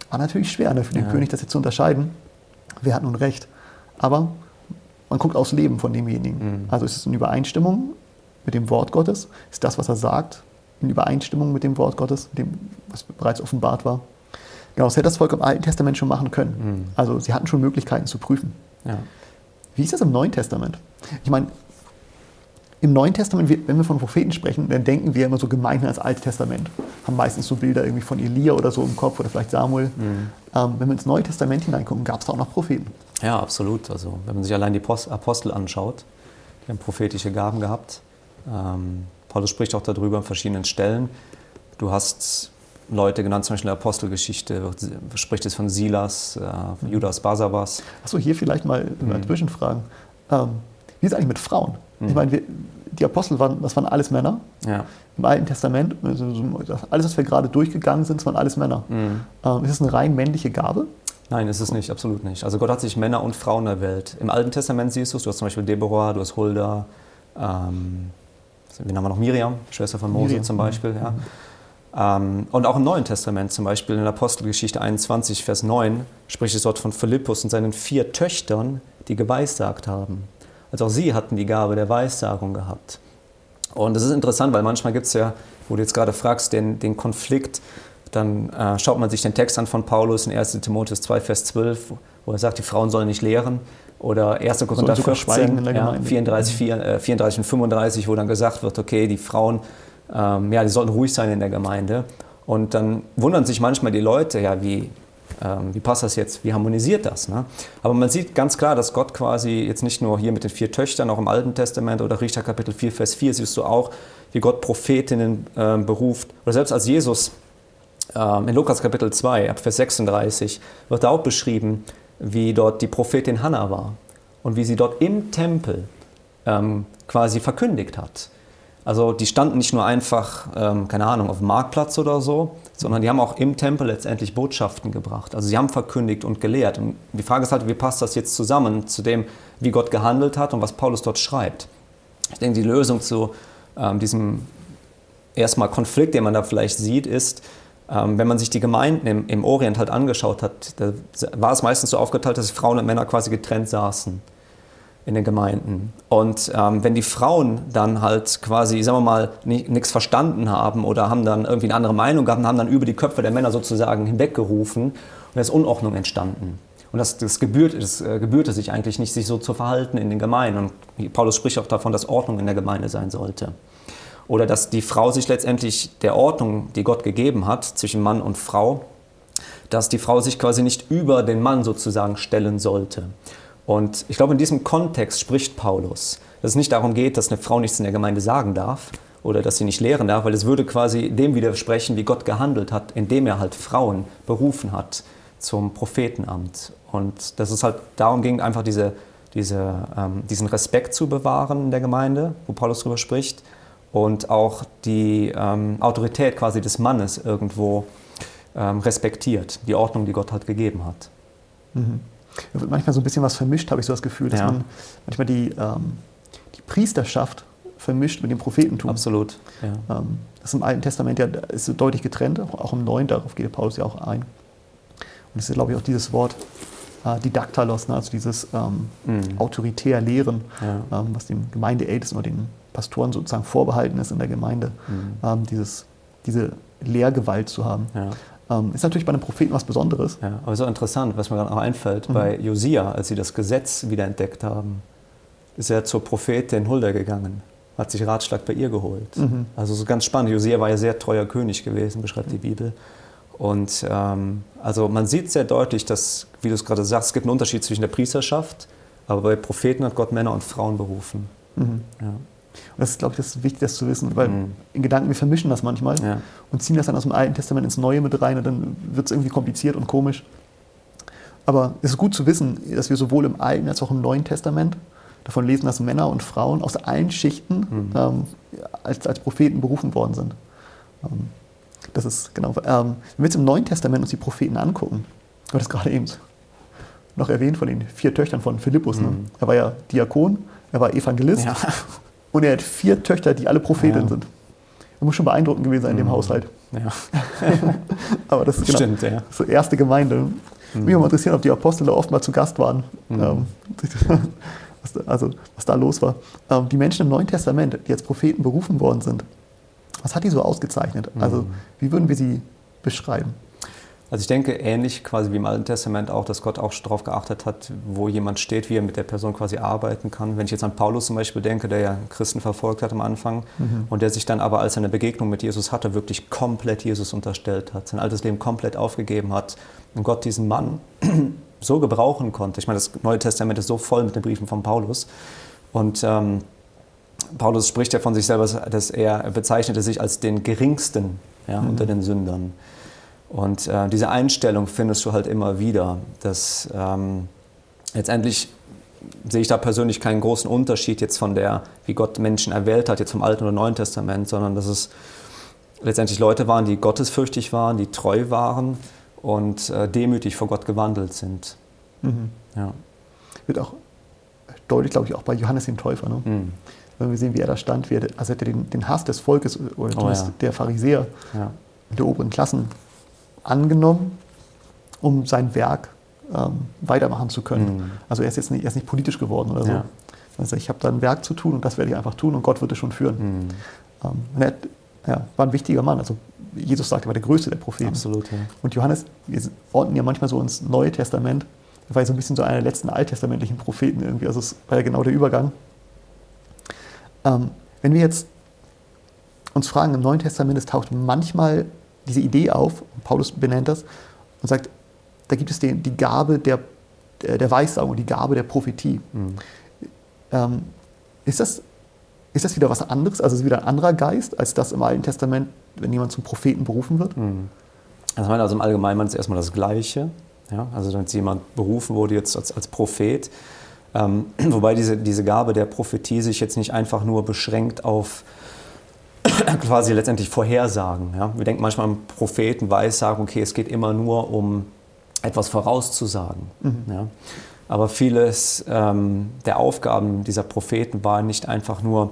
War natürlich schwer, ne, für den König das jetzt zu unterscheiden. Wer hat nun recht? Aber man guckt aufs Leben von demjenigen. Also ist es in Übereinstimmung mit dem Wort Gottes? Ist das, was er sagt, in Übereinstimmung mit dem Wort Gottes, dem, was bereits offenbart war? Genau, das hätte das Volk im Alten Testament schon machen können. Also sie hatten schon Möglichkeiten zu prüfen.
Ja.
Wie ist das im Neuen Testament? Ich meine, im Neuen Testament, wenn wir von Propheten sprechen, dann denken wir immer so gemeinhin als Altes Testament. Haben meistens so Bilder irgendwie von Elia oder so im Kopf oder vielleicht Samuel. Wenn wir ins Neue Testament hineingucken, gab es da auch noch Propheten.
Ja, absolut. Also wenn man sich allein die Apostel anschaut, die haben prophetische Gaben gehabt. Paulus spricht auch darüber an verschiedenen Stellen. Du hast Leute genannt, zum Beispiel in der Apostelgeschichte, spricht es von Silas, Judas, Barsabas.
Achso, hier vielleicht mal Zwischenfragen. Wie ist es eigentlich mit Frauen? Ich meine, die Apostel das waren alles Männer.
Ja.
Im Alten Testament, also alles, was wir gerade durchgegangen sind, das waren alles Männer. Ist es eine rein männliche Gabe?
Nein, ist es nicht, absolut nicht. Also Gott hat sich Männer und Frauen erwählt. Im Alten Testament siehst du es, du hast zum Beispiel Deborah, du hast Hulda, wen haben wir noch? Miriam, Schwester von Mose zum Beispiel. Ja. Und auch im Neuen Testament, zum Beispiel in der Apostelgeschichte 21, Vers 9, spricht es dort von Philippus und seinen 4 Töchtern, die geweissagt haben. Also auch sie hatten die Gabe der Weissagung gehabt. Und das ist interessant, weil manchmal gibt es ja, wo du jetzt gerade fragst, den Konflikt, dann schaut man sich den Text an von Paulus in 1. Timotheus 2, Vers 12, wo er sagt, die Frauen sollen nicht lehren. Oder 1. Korinther 15, 34 und 35, wo dann gesagt wird, okay, die Frauen, die sollten ruhig sein in der Gemeinde. Und dann wundern sich manchmal die Leute, ja, wie passt das jetzt, wie harmonisiert das? Ne? Aber man sieht ganz klar, dass Gott quasi jetzt nicht nur hier mit den 4 Töchtern, auch im Alten Testament oder Richter Kapitel 4, Vers 4, siehst du auch, wie Gott Prophetinnen beruft. Oder selbst als Jesus in Lukas Kapitel 2, ab Vers 36, wird da auch beschrieben, wie dort die Prophetin Hannah war und wie sie dort im Tempel quasi verkündigt hat. Also die standen nicht nur einfach, keine Ahnung, auf dem Marktplatz oder so, sondern die haben auch im Tempel letztendlich Botschaften gebracht. Also sie haben verkündigt und gelehrt. Und die Frage ist halt, wie passt das jetzt zusammen zu dem, wie Gott gehandelt hat und was Paulus dort schreibt? Ich denke, die Lösung zu diesem erstmal Konflikt, den man da vielleicht sieht, ist, wenn man sich die Gemeinden im Orient halt angeschaut hat, da war es meistens so aufgeteilt, dass Frauen und Männer quasi getrennt saßen in den Gemeinden. Und wenn die Frauen dann halt quasi, sagen wir mal, nichts verstanden haben oder haben dann irgendwie eine andere Meinung gehabt und haben dann über die Köpfe der Männer sozusagen hinweggerufen und da ist Unordnung entstanden. Und das gebührte sich eigentlich nicht, sich so zu verhalten in den Gemeinden. Und Paulus spricht auch davon, dass Ordnung in der Gemeinde sein sollte. Oder dass die Frau sich letztendlich der Ordnung, die Gott gegeben hat, zwischen Mann und Frau, dass die Frau sich quasi nicht über den Mann sozusagen stellen sollte. Und ich glaube, in diesem Kontext spricht Paulus, dass es nicht darum geht, dass eine Frau nichts in der Gemeinde sagen darf oder dass sie nicht lehren darf, weil es würde quasi dem widersprechen, wie Gott gehandelt hat, indem er halt Frauen berufen hat zum Prophetenamt. Und dass es halt darum ging, einfach diesen Respekt zu bewahren in der Gemeinde, wo Paulus drüber spricht, und auch die Autorität quasi des Mannes irgendwo respektiert, die Ordnung, die Gott halt gegeben hat.
Da wird manchmal so ein bisschen was vermischt, habe ich so das Gefühl, dass man manchmal die Priesterschaft vermischt mit dem Prophetentum.
Absolut. Ja.
Das ist im Alten Testament ja ist so deutlich getrennt, auch im Neuen, darauf geht Paulus ja auch ein. Und das ist, glaube ich, auch dieses Wort Didaktalos, ne, also dieses autoritär Lehren, was dem Gemeindeältesten oder den Pastoren sozusagen vorbehalten ist in der Gemeinde, diese Lehrgewalt zu haben. Ja. Ist natürlich bei einem Propheten was Besonderes.
Ja, aber so interessant, was mir gerade auch einfällt, bei Josia, als sie das Gesetz wiederentdeckt haben, ist er zur Prophetin Hulda gegangen, hat sich Ratschlag bei ihr geholt. Also so ganz spannend. Josia war ja sehr treuer König gewesen, beschreibt die Bibel. Und also man sieht sehr deutlich, dass, wie du es gerade sagst, es gibt einen Unterschied zwischen der Priesterschaft, aber bei Propheten hat Gott Männer und Frauen berufen. Ja.
Und das ist, glaube ich, das Wichtige, das zu wissen, weil in Gedanken, wir vermischen das manchmal und ziehen das dann aus dem Alten Testament ins Neue mit rein und dann wird es irgendwie kompliziert und komisch. Aber es ist gut zu wissen, dass wir sowohl im Alten als auch im Neuen Testament davon lesen, dass Männer und Frauen aus allen Schichten als Propheten berufen worden sind. Das ist genau. Wenn wir jetzt im Neuen Testament uns die Propheten angucken, du hattest gerade eben noch erwähnt von den 4 Töchtern von Philippus. Ne? Er war ja Diakon, er war Evangelist. Ja. Und er hat 4 Töchter, die alle Prophetinnen sind. Das muss schon beeindruckend gewesen sein in dem Haushalt.
Ja.
Aber das ist
Stimmt, ja.
so erste Gemeinde. Mich würde mal interessieren, ob die Apostel da oft mal zu Gast waren. Was da los war. Die Menschen im Neuen Testament, die als Propheten berufen worden sind, was hat die so ausgezeichnet? Also wie würden wir sie beschreiben?
Also ich denke, ähnlich quasi wie im Alten Testament auch, dass Gott auch darauf geachtet hat, wo jemand steht, wie er mit der Person quasi arbeiten kann. Wenn ich jetzt an Paulus zum Beispiel denke, der ja Christen verfolgt hat am Anfang und der sich dann aber, als er eine Begegnung mit Jesus hatte, wirklich komplett Jesus unterstellt hat, sein altes Leben komplett aufgegeben hat und Gott diesen Mann so gebrauchen konnte. Ich meine, das Neue Testament ist so voll mit den Briefen von Paulus und Paulus spricht ja von sich selber, dass er bezeichnete sich als den Geringsten unter den Sündern. Und diese Einstellung findest du halt immer wieder. Dass, letztendlich sehe ich da persönlich keinen großen Unterschied jetzt von der, wie Gott Menschen erwählt hat, jetzt vom Alten oder Neuen Testament, sondern dass es letztendlich Leute waren, die gottesfürchtig waren, die treu waren und demütig vor Gott gewandelt sind. Ja.
Wird auch deutlich, glaube ich, auch bei Johannes dem Täufer. Ne? Wenn wir sehen, wie er da stand, also hätte den Hass des Volkes oder der Pharisäer der oberen Klassen angenommen, um sein Werk weitermachen zu können. Also er ist nicht politisch geworden oder so. Also ich habe da ein Werk zu tun und das werde ich einfach tun und Gott wird es schon führen. War ein wichtiger Mann. Also Jesus sagt, er war der größte der Propheten.
Absolut, ja.
Und Johannes, wir ordnen ja manchmal so ins Neue Testament, er war ja so ein bisschen so einer der letzten alttestamentlichen Propheten irgendwie. Also es war ja genau der Übergang. Wenn wir jetzt uns fragen, im Neuen Testament, es taucht manchmal diese Idee auf, Paulus benennt das, und sagt, da gibt es die Gabe der Weissagung, die Gabe der Prophetie. Ist das wieder was anderes, also ist es wieder ein anderer Geist, als das im Alten Testament, wenn jemand zum Propheten berufen wird?
Also im Allgemeinen ist es erstmal das Gleiche. Ja? Also wenn jetzt jemand berufen wurde jetzt als Prophet, wobei diese Gabe der Prophetie sich jetzt nicht einfach nur beschränkt auf quasi letztendlich Vorhersagen. Ja? Wir denken manchmal an Propheten, Weissagen, okay, es geht immer nur um etwas vorauszusagen. Ja? Aber vieles der Aufgaben dieser Propheten war nicht einfach nur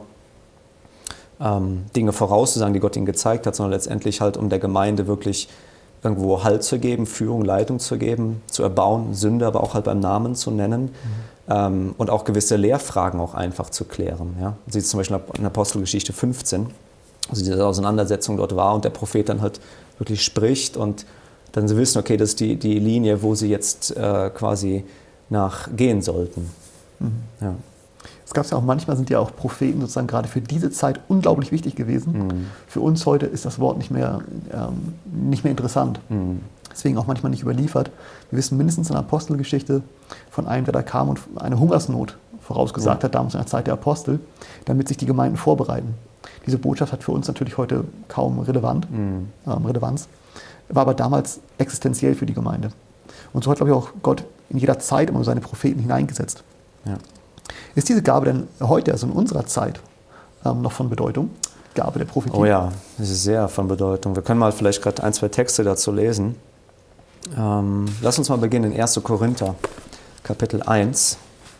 Dinge vorauszusagen, die Gott ihnen gezeigt hat, sondern letztendlich halt um der Gemeinde wirklich irgendwo Halt zu geben, Führung, Leitung zu geben, zu erbauen, Sünde aber auch halt beim Namen zu nennen. Und auch gewisse Lehrfragen auch einfach zu klären. Ja? Man sieht es zum Beispiel in Apostelgeschichte 15, also diese Auseinandersetzung dort war und der Prophet dann halt wirklich spricht und dann sie wissen, okay, das ist die Linie, wo sie jetzt quasi nachgehen sollten. Ja.
Es gab ja auch manchmal, sind ja auch Propheten sozusagen gerade für diese Zeit unglaublich wichtig gewesen. Für uns heute ist das Wort nicht mehr interessant. Deswegen auch manchmal nicht überliefert. Wir wissen mindestens in der Apostelgeschichte von einem, der da kam und eine Hungersnot vorausgesagt hat, damals in der Zeit der Apostel, damit sich die Gemeinden vorbereiten. Diese Botschaft hat für uns natürlich heute kaum Relevanz, war aber damals existenziell für die Gemeinde. Und so hat, glaube ich, auch Gott in jeder Zeit immer seine Propheten hineingesetzt.
Ja.
Ist diese Gabe denn heute, also in unserer Zeit, noch von Bedeutung? Gabe der Prophetie?
Oh ja, das ist sehr von Bedeutung. Wir können mal vielleicht gerade 1, 2 Texte dazu lesen. Lass uns mal beginnen in 1. Korinther, Kapitel 1.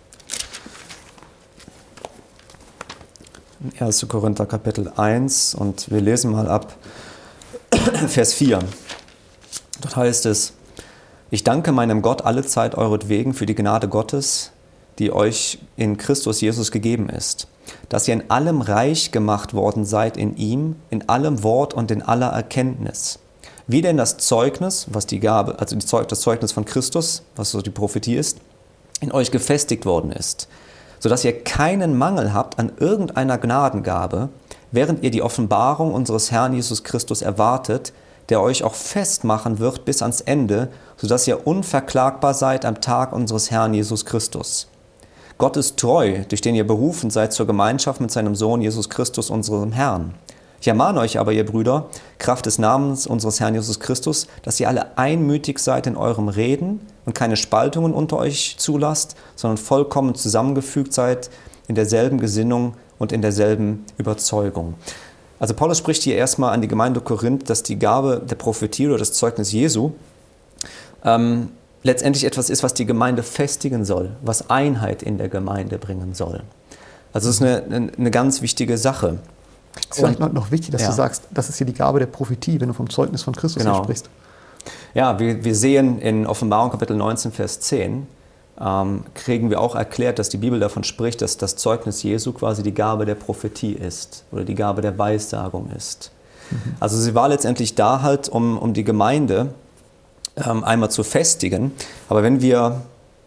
1. Korinther, Kapitel 1 und wir lesen mal ab Vers 4. Dort heißt es: Ich danke meinem Gott allezeit euretwegen für die Gnade Gottes, die euch in Christus Jesus gegeben ist, dass ihr in allem reich gemacht worden seid in ihm, in allem Wort und in aller Erkenntnis. Wie denn das Zeugnis, was die Gabe, also das Zeugnis von Christus, was so die Prophetie ist, in euch gefestigt worden ist, sodass ihr keinen Mangel habt an irgendeiner Gnadengabe, während ihr die Offenbarung unseres Herrn Jesus Christus erwartet, der euch auch festmachen wird bis ans Ende, sodass ihr unverklagbar seid am Tag unseres Herrn Jesus Christus. Gott ist treu, durch den ihr berufen seid zur Gemeinschaft mit seinem Sohn Jesus Christus, unserem Herrn. Ich ermahne euch aber, ihr Brüder, Kraft des Namens unseres Herrn Jesus Christus, dass ihr alle einmütig seid in eurem Reden und keine Spaltungen unter euch zulasst, sondern vollkommen zusammengefügt seid in derselben Gesinnung und in derselben Überzeugung. Also Paulus spricht hier erstmal an die Gemeinde Korinth, dass die Gabe der Prophetie oder das Zeugnis Jesu letztendlich etwas ist, was die Gemeinde festigen soll, was Einheit in der Gemeinde bringen soll. Also es ist eine ganz wichtige Sache.
Es ist vielleicht noch wichtig, dass du sagst, das ist hier die Gabe der Prophetie, wenn du vom Zeugnis von Christus hier sprichst.
Ja, wir sehen in Offenbarung Kapitel 19, Vers 10, kriegen wir auch erklärt, dass die Bibel davon spricht, dass das Zeugnis Jesu quasi die Gabe der Prophetie ist oder die Gabe der Weissagung ist. Also sie war letztendlich da halt, um die Gemeinde einmal zu festigen. Aber wenn wir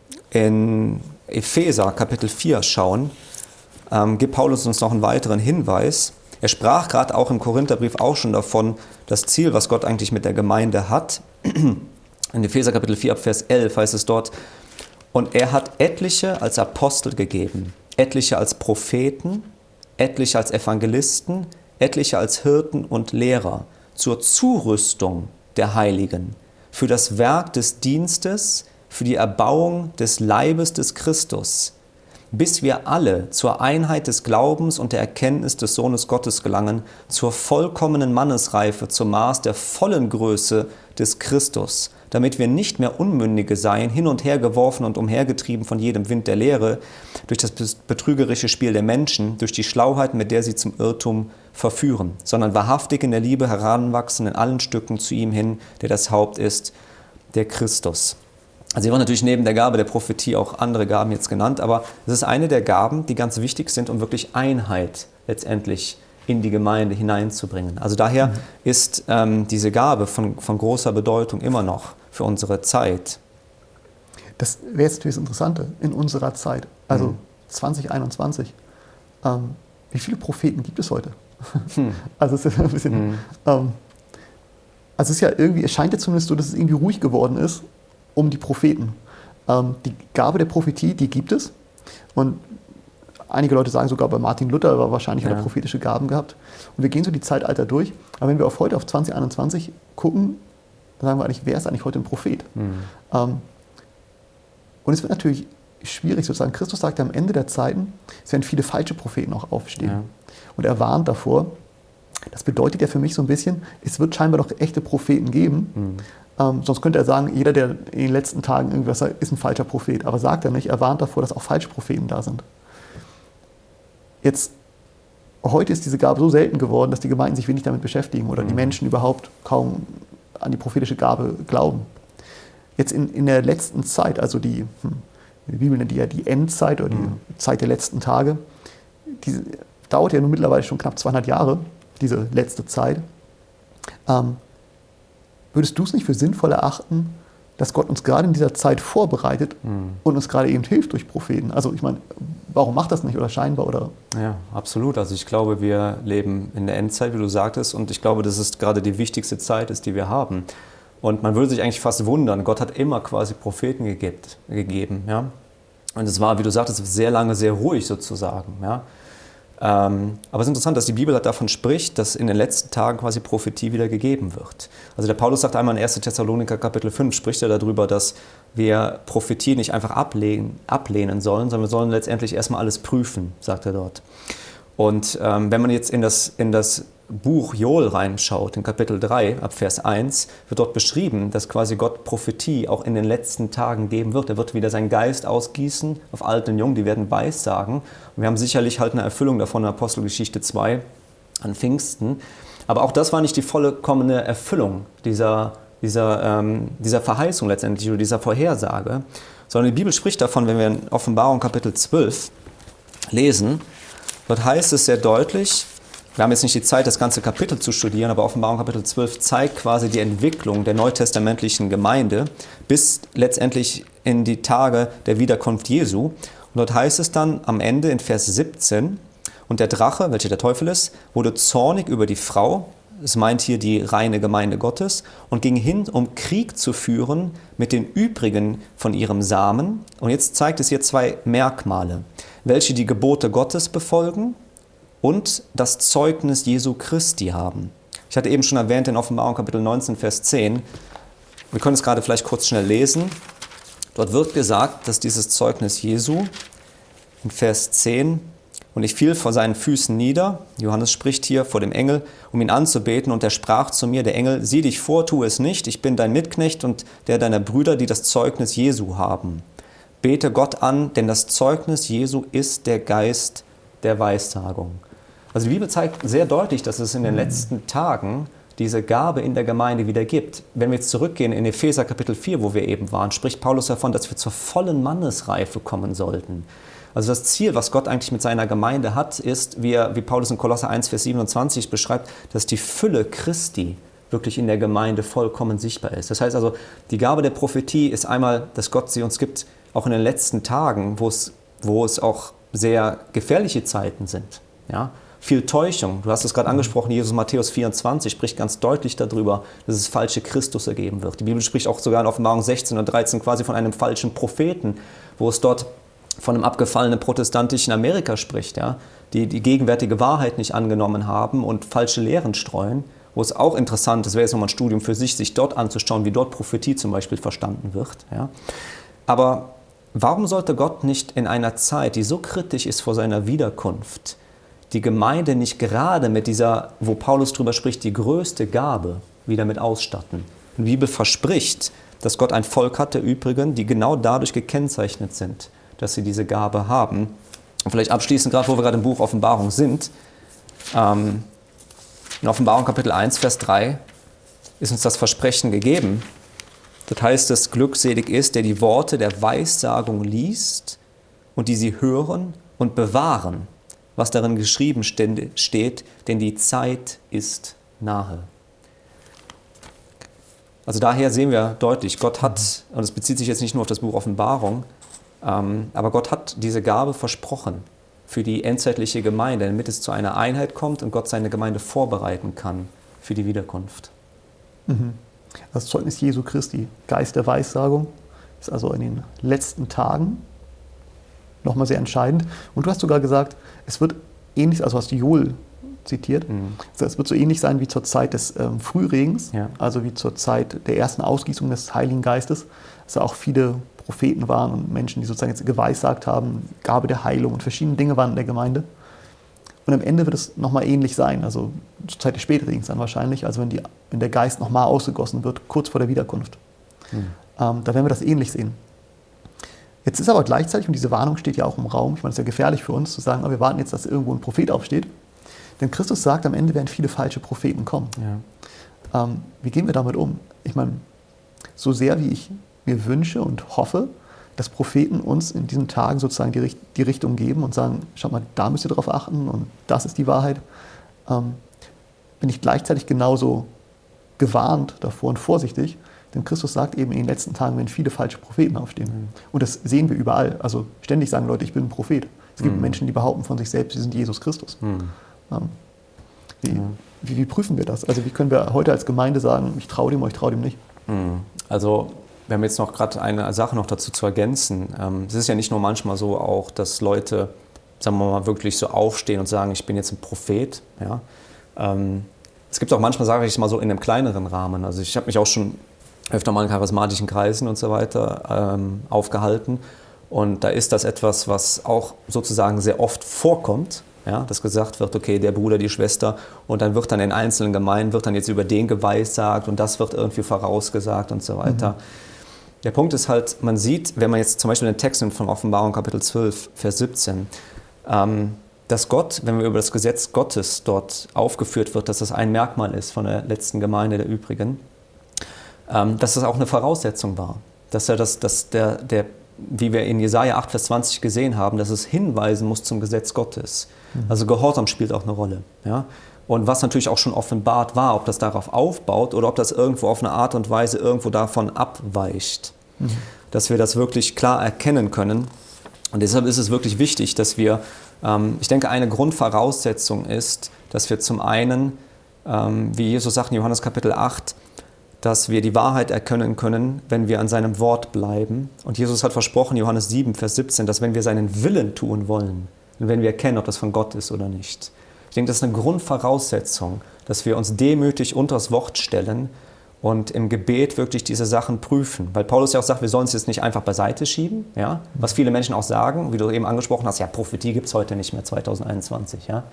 in Epheser Kapitel 4 schauen, gibt Paulus uns noch einen weiteren Hinweis. Er sprach gerade auch im Korintherbrief auch schon davon, das Ziel, was Gott eigentlich mit der Gemeinde hat. In Epheser Kapitel 4 ab Vers 11 heißt es dort, und er hat etliche als Apostel gegeben, etliche als Propheten, etliche als Evangelisten, etliche als Hirten und Lehrer zur Zurüstung der Heiligen, für das Werk des Dienstes, für die Erbauung des Leibes des Christus, bis wir alle zur Einheit des Glaubens und der Erkenntnis des Sohnes Gottes gelangen, zur vollkommenen Mannesreife, zum Maß der vollen Größe des Christus, damit wir nicht mehr Unmündige seien, hin und her geworfen und umhergetrieben von jedem Wind der Lehre, durch das betrügerische Spiel der Menschen, durch die Schlauheit, mit der sie zum Irrtum verführen, sondern wahrhaftig in der Liebe heranwachsen in allen Stücken zu ihm hin, der das Haupt ist, der Christus. Also hier waren natürlich neben der Gabe der Prophetie auch andere Gaben jetzt genannt, aber es ist eine der Gaben, die ganz wichtig sind, um wirklich Einheit letztendlich in die Gemeinde hineinzubringen. Also daher ist diese Gabe von großer Bedeutung immer noch für unsere Zeit.
Das wäre jetzt natürlich das Interessante in unserer Zeit, also 2021. Wie viele Propheten gibt es heute? Also es ist ein bisschen, also es ist ja irgendwie, es scheint ja zumindest so, dass es irgendwie ruhig geworden ist um die Propheten. Die Gabe der Prophetie, die gibt es. Und einige Leute sagen sogar, bei Martin Luther war wahrscheinlich eine prophetische Gaben gehabt. Und wir gehen so die Zeitalter durch. Aber wenn wir auf heute, auf 2021 gucken, dann sagen wir eigentlich, wer ist eigentlich heute ein Prophet? Und es wird natürlich schwierig sozusagen. Christus sagt am Ende der Zeiten, es werden viele falsche Propheten auch aufstehen. Ja. Und er warnt davor. Das bedeutet ja für mich so ein bisschen, es wird scheinbar noch echte Propheten geben. Sonst könnte er sagen, jeder, der in den letzten Tagen irgendwas sagt, ist ein falscher Prophet. Aber sagt er nicht, er warnt davor, dass auch falsche Propheten da sind. Jetzt, heute ist diese Gabe so selten geworden, dass die Gemeinden sich wenig damit beschäftigen oder die Menschen überhaupt kaum an die prophetische Gabe glauben. Jetzt in der letzten Zeit, also die Bibel nennt die ja die Endzeit oder die Zeit der letzten Tage, die dauert ja nun mittlerweile schon knapp 200 Jahre, diese letzte Zeit. Würdest du es nicht für sinnvoll erachten, dass Gott uns gerade in dieser Zeit vorbereitet und uns gerade eben hilft durch Propheten? Also ich meine, warum macht das nicht oder scheinbar? Oder?
Ja, absolut. Also ich glaube, wir leben in der Endzeit, wie du sagtest, und ich glaube, dass es gerade die wichtigste Zeit ist, die wir haben. Und man würde sich eigentlich fast wundern, Gott hat immer quasi Propheten gegeben. Ja? Und es war, wie du sagtest, sehr lange sehr ruhig sozusagen. Ja? Aber es ist interessant, dass die Bibel halt davon spricht, dass in den letzten Tagen quasi Prophetie wieder gegeben wird. Also der Paulus sagt einmal in 1. Thessaloniker Kapitel 5, spricht er darüber, dass wir Prophetie nicht einfach ablehnen sollen, sondern wir sollen letztendlich erstmal alles prüfen, sagt er dort. Und wenn man jetzt in das Buch Joel reinschaut, in Kapitel 3, ab Vers 1, wird dort beschrieben, dass quasi Gott Prophetie auch in den letzten Tagen geben wird. Er wird wieder seinen Geist ausgießen auf Alte und Jung, die werden Weissagen. Und wir haben sicherlich halt eine Erfüllung davon in Apostelgeschichte 2 an Pfingsten. Aber auch das war nicht die vollkommene Erfüllung dieser Verheißung letztendlich oder dieser Vorhersage, sondern die Bibel spricht davon, wenn wir in Offenbarung Kapitel 12 lesen, dort heißt es sehr deutlich, wir haben jetzt nicht die Zeit, das ganze Kapitel zu studieren, aber Offenbarung Kapitel 12 zeigt quasi die Entwicklung der neutestamentlichen Gemeinde bis letztendlich in die Tage der Wiederkunft Jesu. Und dort heißt es dann am Ende in Vers 17, und der Drache, welcher der Teufel ist, wurde zornig über die Frau, es meint hier die reine Gemeinde Gottes, und ging hin, um Krieg zu führen mit den übrigen von ihrem Samen. Und jetzt zeigt es hier zwei Merkmale, welche die Gebote Gottes befolgen und das Zeugnis Jesu Christi haben. Ich hatte eben schon erwähnt in Offenbarung Kapitel 19, Vers 10. Wir können es gerade vielleicht kurz schnell lesen. Dort wird gesagt, dass dieses Zeugnis Jesu in Vers 10, und ich fiel vor seinen Füßen nieder, Johannes spricht hier vor dem Engel, um ihn anzubeten, und er sprach zu mir, der Engel, sieh dich vor, tu es nicht, ich bin dein Mitknecht und der deiner Brüder, die das Zeugnis Jesu haben. Bete Gott an, denn das Zeugnis Jesu ist der Geist der Weissagung. Also die Bibel zeigt sehr deutlich, dass es in den letzten Tagen diese Gabe in der Gemeinde wieder gibt. Wenn wir jetzt zurückgehen in Epheser Kapitel 4, wo wir eben waren, spricht Paulus davon, dass wir zur vollen Mannesreife kommen sollten. Also das Ziel, was Gott eigentlich mit seiner Gemeinde hat, ist, wie Paulus in Kolosser 1, Vers 27 beschreibt, dass die Fülle Christi wirklich in der Gemeinde vollkommen sichtbar ist. Das heißt also, die Gabe der Prophetie ist einmal, dass Gott sie uns gibt, auch in den letzten Tagen, wo es auch sehr gefährliche Zeiten sind. Ja? Viel Täuschung. Du hast es gerade angesprochen, Jesus Matthäus 24 spricht ganz deutlich darüber, dass es falsche Christus geben wird. Die Bibel spricht auch sogar in Offenbarung 16 und 13 quasi von einem falschen Propheten, wo es dort von einem abgefallenen protestantischen Amerika spricht, ja? Die gegenwärtige Wahrheit nicht angenommen haben und falsche Lehren streuen, wo es auch interessant ist, wäre jetzt nochmal ein Studium für sich dort anzuschauen, wie dort Prophetie zum Beispiel verstanden wird. Ja? Aber warum sollte Gott nicht in einer Zeit, die so kritisch ist vor seiner Wiederkunft, die Gemeinde nicht gerade mit dieser, wo Paulus drüber spricht, die größte Gabe wieder mit ausstatten? Die Bibel verspricht, dass Gott ein Volk hat, der Übrigen, die genau dadurch gekennzeichnet sind, dass sie diese Gabe haben. Und vielleicht abschließend, gerade wo wir gerade im Buch Offenbarung sind, in Offenbarung Kapitel 1, Vers 3 ist uns das Versprechen gegeben. Das heißt, dass glückselig ist, der die Worte der Weissagung liest und die sie hören und bewahren, was darin geschrieben steht, denn die Zeit ist nahe. Also daher sehen wir deutlich, Gott hat, und es bezieht sich jetzt nicht nur auf das Buch Offenbarung, aber Gott hat diese Gabe versprochen für die endzeitliche Gemeinde, damit es zu einer Einheit kommt und Gott seine Gemeinde vorbereiten kann für die Wiederkunft.
Das Zeugnis Jesu Christi, Geist der Weissagung, ist also in den letzten Tagen nochmal sehr entscheidend. Und du hast sogar gesagt, es wird ähnlich, also hast du Joel zitiert, es wird so ähnlich sein wie zur Zeit des Frühregens, also wie zur Zeit der ersten Ausgießung des Heiligen Geistes, dass da auch viele Propheten waren und Menschen, die sozusagen jetzt geweissagt haben, Gabe der Heilung und verschiedene Dinge waren in der Gemeinde. Und am Ende wird es nochmal ähnlich sein, also zur Zeit des Spätregens dann wahrscheinlich, also wenn der Geist nochmal ausgegossen wird, kurz vor der Wiederkunft. Da werden wir das ähnlich sehen. Jetzt ist aber gleichzeitig, und diese Warnung steht ja auch im Raum, ich meine, es ist ja gefährlich für uns zu sagen, wir warten jetzt, dass irgendwo ein Prophet aufsteht, denn Christus sagt, am Ende werden viele falsche Propheten kommen. Ja. Wie gehen wir damit um? Ich meine, so sehr wie ich mir wünsche und hoffe, dass Propheten uns in diesen Tagen sozusagen die Richtung geben und sagen, schaut mal, da müsst ihr drauf achten und das ist die Wahrheit, bin ich gleichzeitig genauso gewarnt davor und vorsichtig, denn Christus sagt eben, in den letzten Tagen werden viele falsche Propheten aufstehen. Und das sehen wir überall. Also ständig sagen Leute, ich bin ein Prophet. Es gibt Menschen, die behaupten von sich selbst, sie sind Jesus Christus. Wie prüfen wir das? Also wie können wir heute als Gemeinde sagen, ich traue dem oder ich traue dem nicht?
Also wir haben jetzt noch gerade eine Sache noch dazu zu ergänzen. Es ist ja nicht nur manchmal so auch, dass Leute, sagen wir mal, wirklich so aufstehen und sagen, ich bin jetzt ein Prophet. Ja? Es gibt auch manchmal, sage ich mal so, in einem kleineren Rahmen. Also ich habe mich auch schon öfter mal in charismatischen Kreisen und so weiter aufgehalten. Und da ist das etwas, was auch sozusagen sehr oft vorkommt. Ja, dass gesagt wird, okay, der Bruder, die Schwester, und dann wird dann in einzelnen Gemeinden, wird dann jetzt über den geweissagt und das wird irgendwie vorausgesagt und so weiter. Der Punkt ist halt, man sieht, wenn man jetzt zum Beispiel den Text nimmt von Offenbarung Kapitel 12, Vers 17, dass Gott, wenn wir über das Gesetz Gottes dort aufgeführt wird, dass das ein Merkmal ist von der letzten Gemeinde der Übrigen, dass das auch eine Voraussetzung war. Dass wie wir in Jesaja 8, Vers 20 gesehen haben, dass es hinweisen muss zum Gesetz Gottes. Also Gehorsam spielt auch eine Rolle. Ja? Und was natürlich auch schon offenbart war, ob das darauf aufbaut oder ob das irgendwo auf eine Art und Weise irgendwo davon abweicht. Dass wir das wirklich klar erkennen können. Und deshalb ist es wirklich wichtig, dass wir, ich denke, eine Grundvoraussetzung ist, dass wir zum einen, wie Jesus sagt in Johannes Kapitel 8, dass wir die Wahrheit erkennen können, wenn wir an seinem Wort bleiben. Und Jesus hat versprochen, Johannes 7, Vers 17, dass wenn wir seinen Willen tun wollen, und wenn wir erkennen, ob das von Gott ist oder nicht. Ich denke, das ist eine Grundvoraussetzung, dass wir uns demütig unter das Wort stellen und im Gebet wirklich diese Sachen prüfen. Weil Paulus ja auch sagt, wir sollen es jetzt nicht einfach beiseite schieben, ja? Was viele Menschen auch sagen, wie du eben angesprochen hast, ja, Prophetie gibt es heute nicht mehr, 2021. Ja?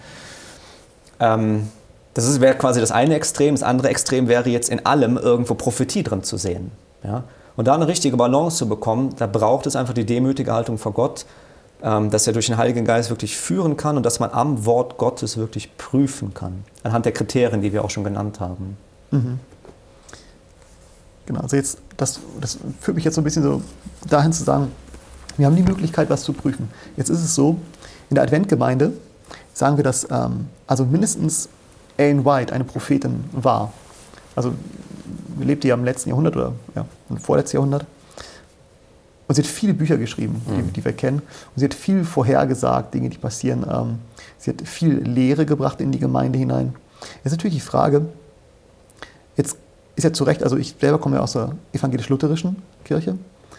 Das wäre quasi das eine Extrem. Das andere Extrem wäre jetzt in allem irgendwo Prophetie drin zu sehen. Ja? Und da eine richtige Balance zu bekommen, da braucht es einfach die demütige Haltung vor Gott, dass er durch den Heiligen Geist wirklich führen kann und dass man am Wort Gottes wirklich prüfen kann, anhand der Kriterien, die wir auch schon genannt haben.
Mhm. Genau, also jetzt, das führt mich jetzt so ein bisschen so dahin zu sagen, wir haben die Möglichkeit, was zu prüfen. Jetzt ist es so, in der Adventgemeinde sagen wir, dass also mindestens Ellen White eine Prophetin war. Also wir lebte ja im letzten Jahrhundert oder ja, im vorletzten Jahrhundert. Und sie hat viele Bücher geschrieben, die wir kennen. Und sie hat viel vorhergesagt, Dinge, die passieren. Sie hat viel Lehre gebracht in die Gemeinde hinein. Jetzt ist natürlich die Frage, jetzt ist ja zu Recht, also ich selber komme ja aus der evangelisch-lutherischen Kirche.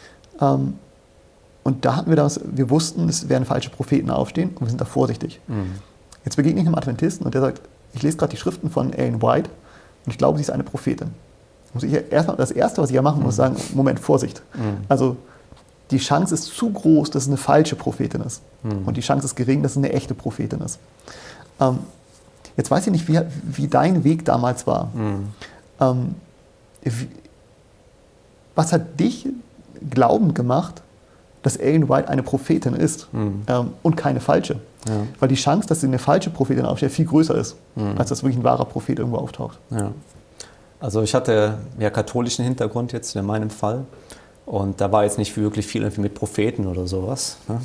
Und da hatten wir das, wir wussten, es werden falsche Propheten aufstehen und wir sind da vorsichtig. Jetzt begegne ich einem Adventisten und der sagt, ich lese gerade die Schriften von Ellen White und ich glaube, sie ist eine Prophetin. Muss ich erstmal, das Erste, was ich ja machen muss, sagen, Moment, Vorsicht. Also die Chance ist zu groß, dass es eine falsche Prophetin ist. Und die Chance ist gering, dass es eine echte Prophetin ist. Jetzt weiß ich nicht, wie dein Weg damals war. Was hat dich glaubend gemacht, dass Ellen White eine Prophetin ist und keine falsche? Ja. Weil die Chance, dass sie eine falsche Prophetin aufsteht, viel größer ist, als dass wirklich ein wahrer Prophet irgendwo auftaucht.
Ja. Also ich hatte ja katholischen Hintergrund jetzt in meinem Fall und da war jetzt nicht wirklich viel mit Propheten oder sowas. Ne?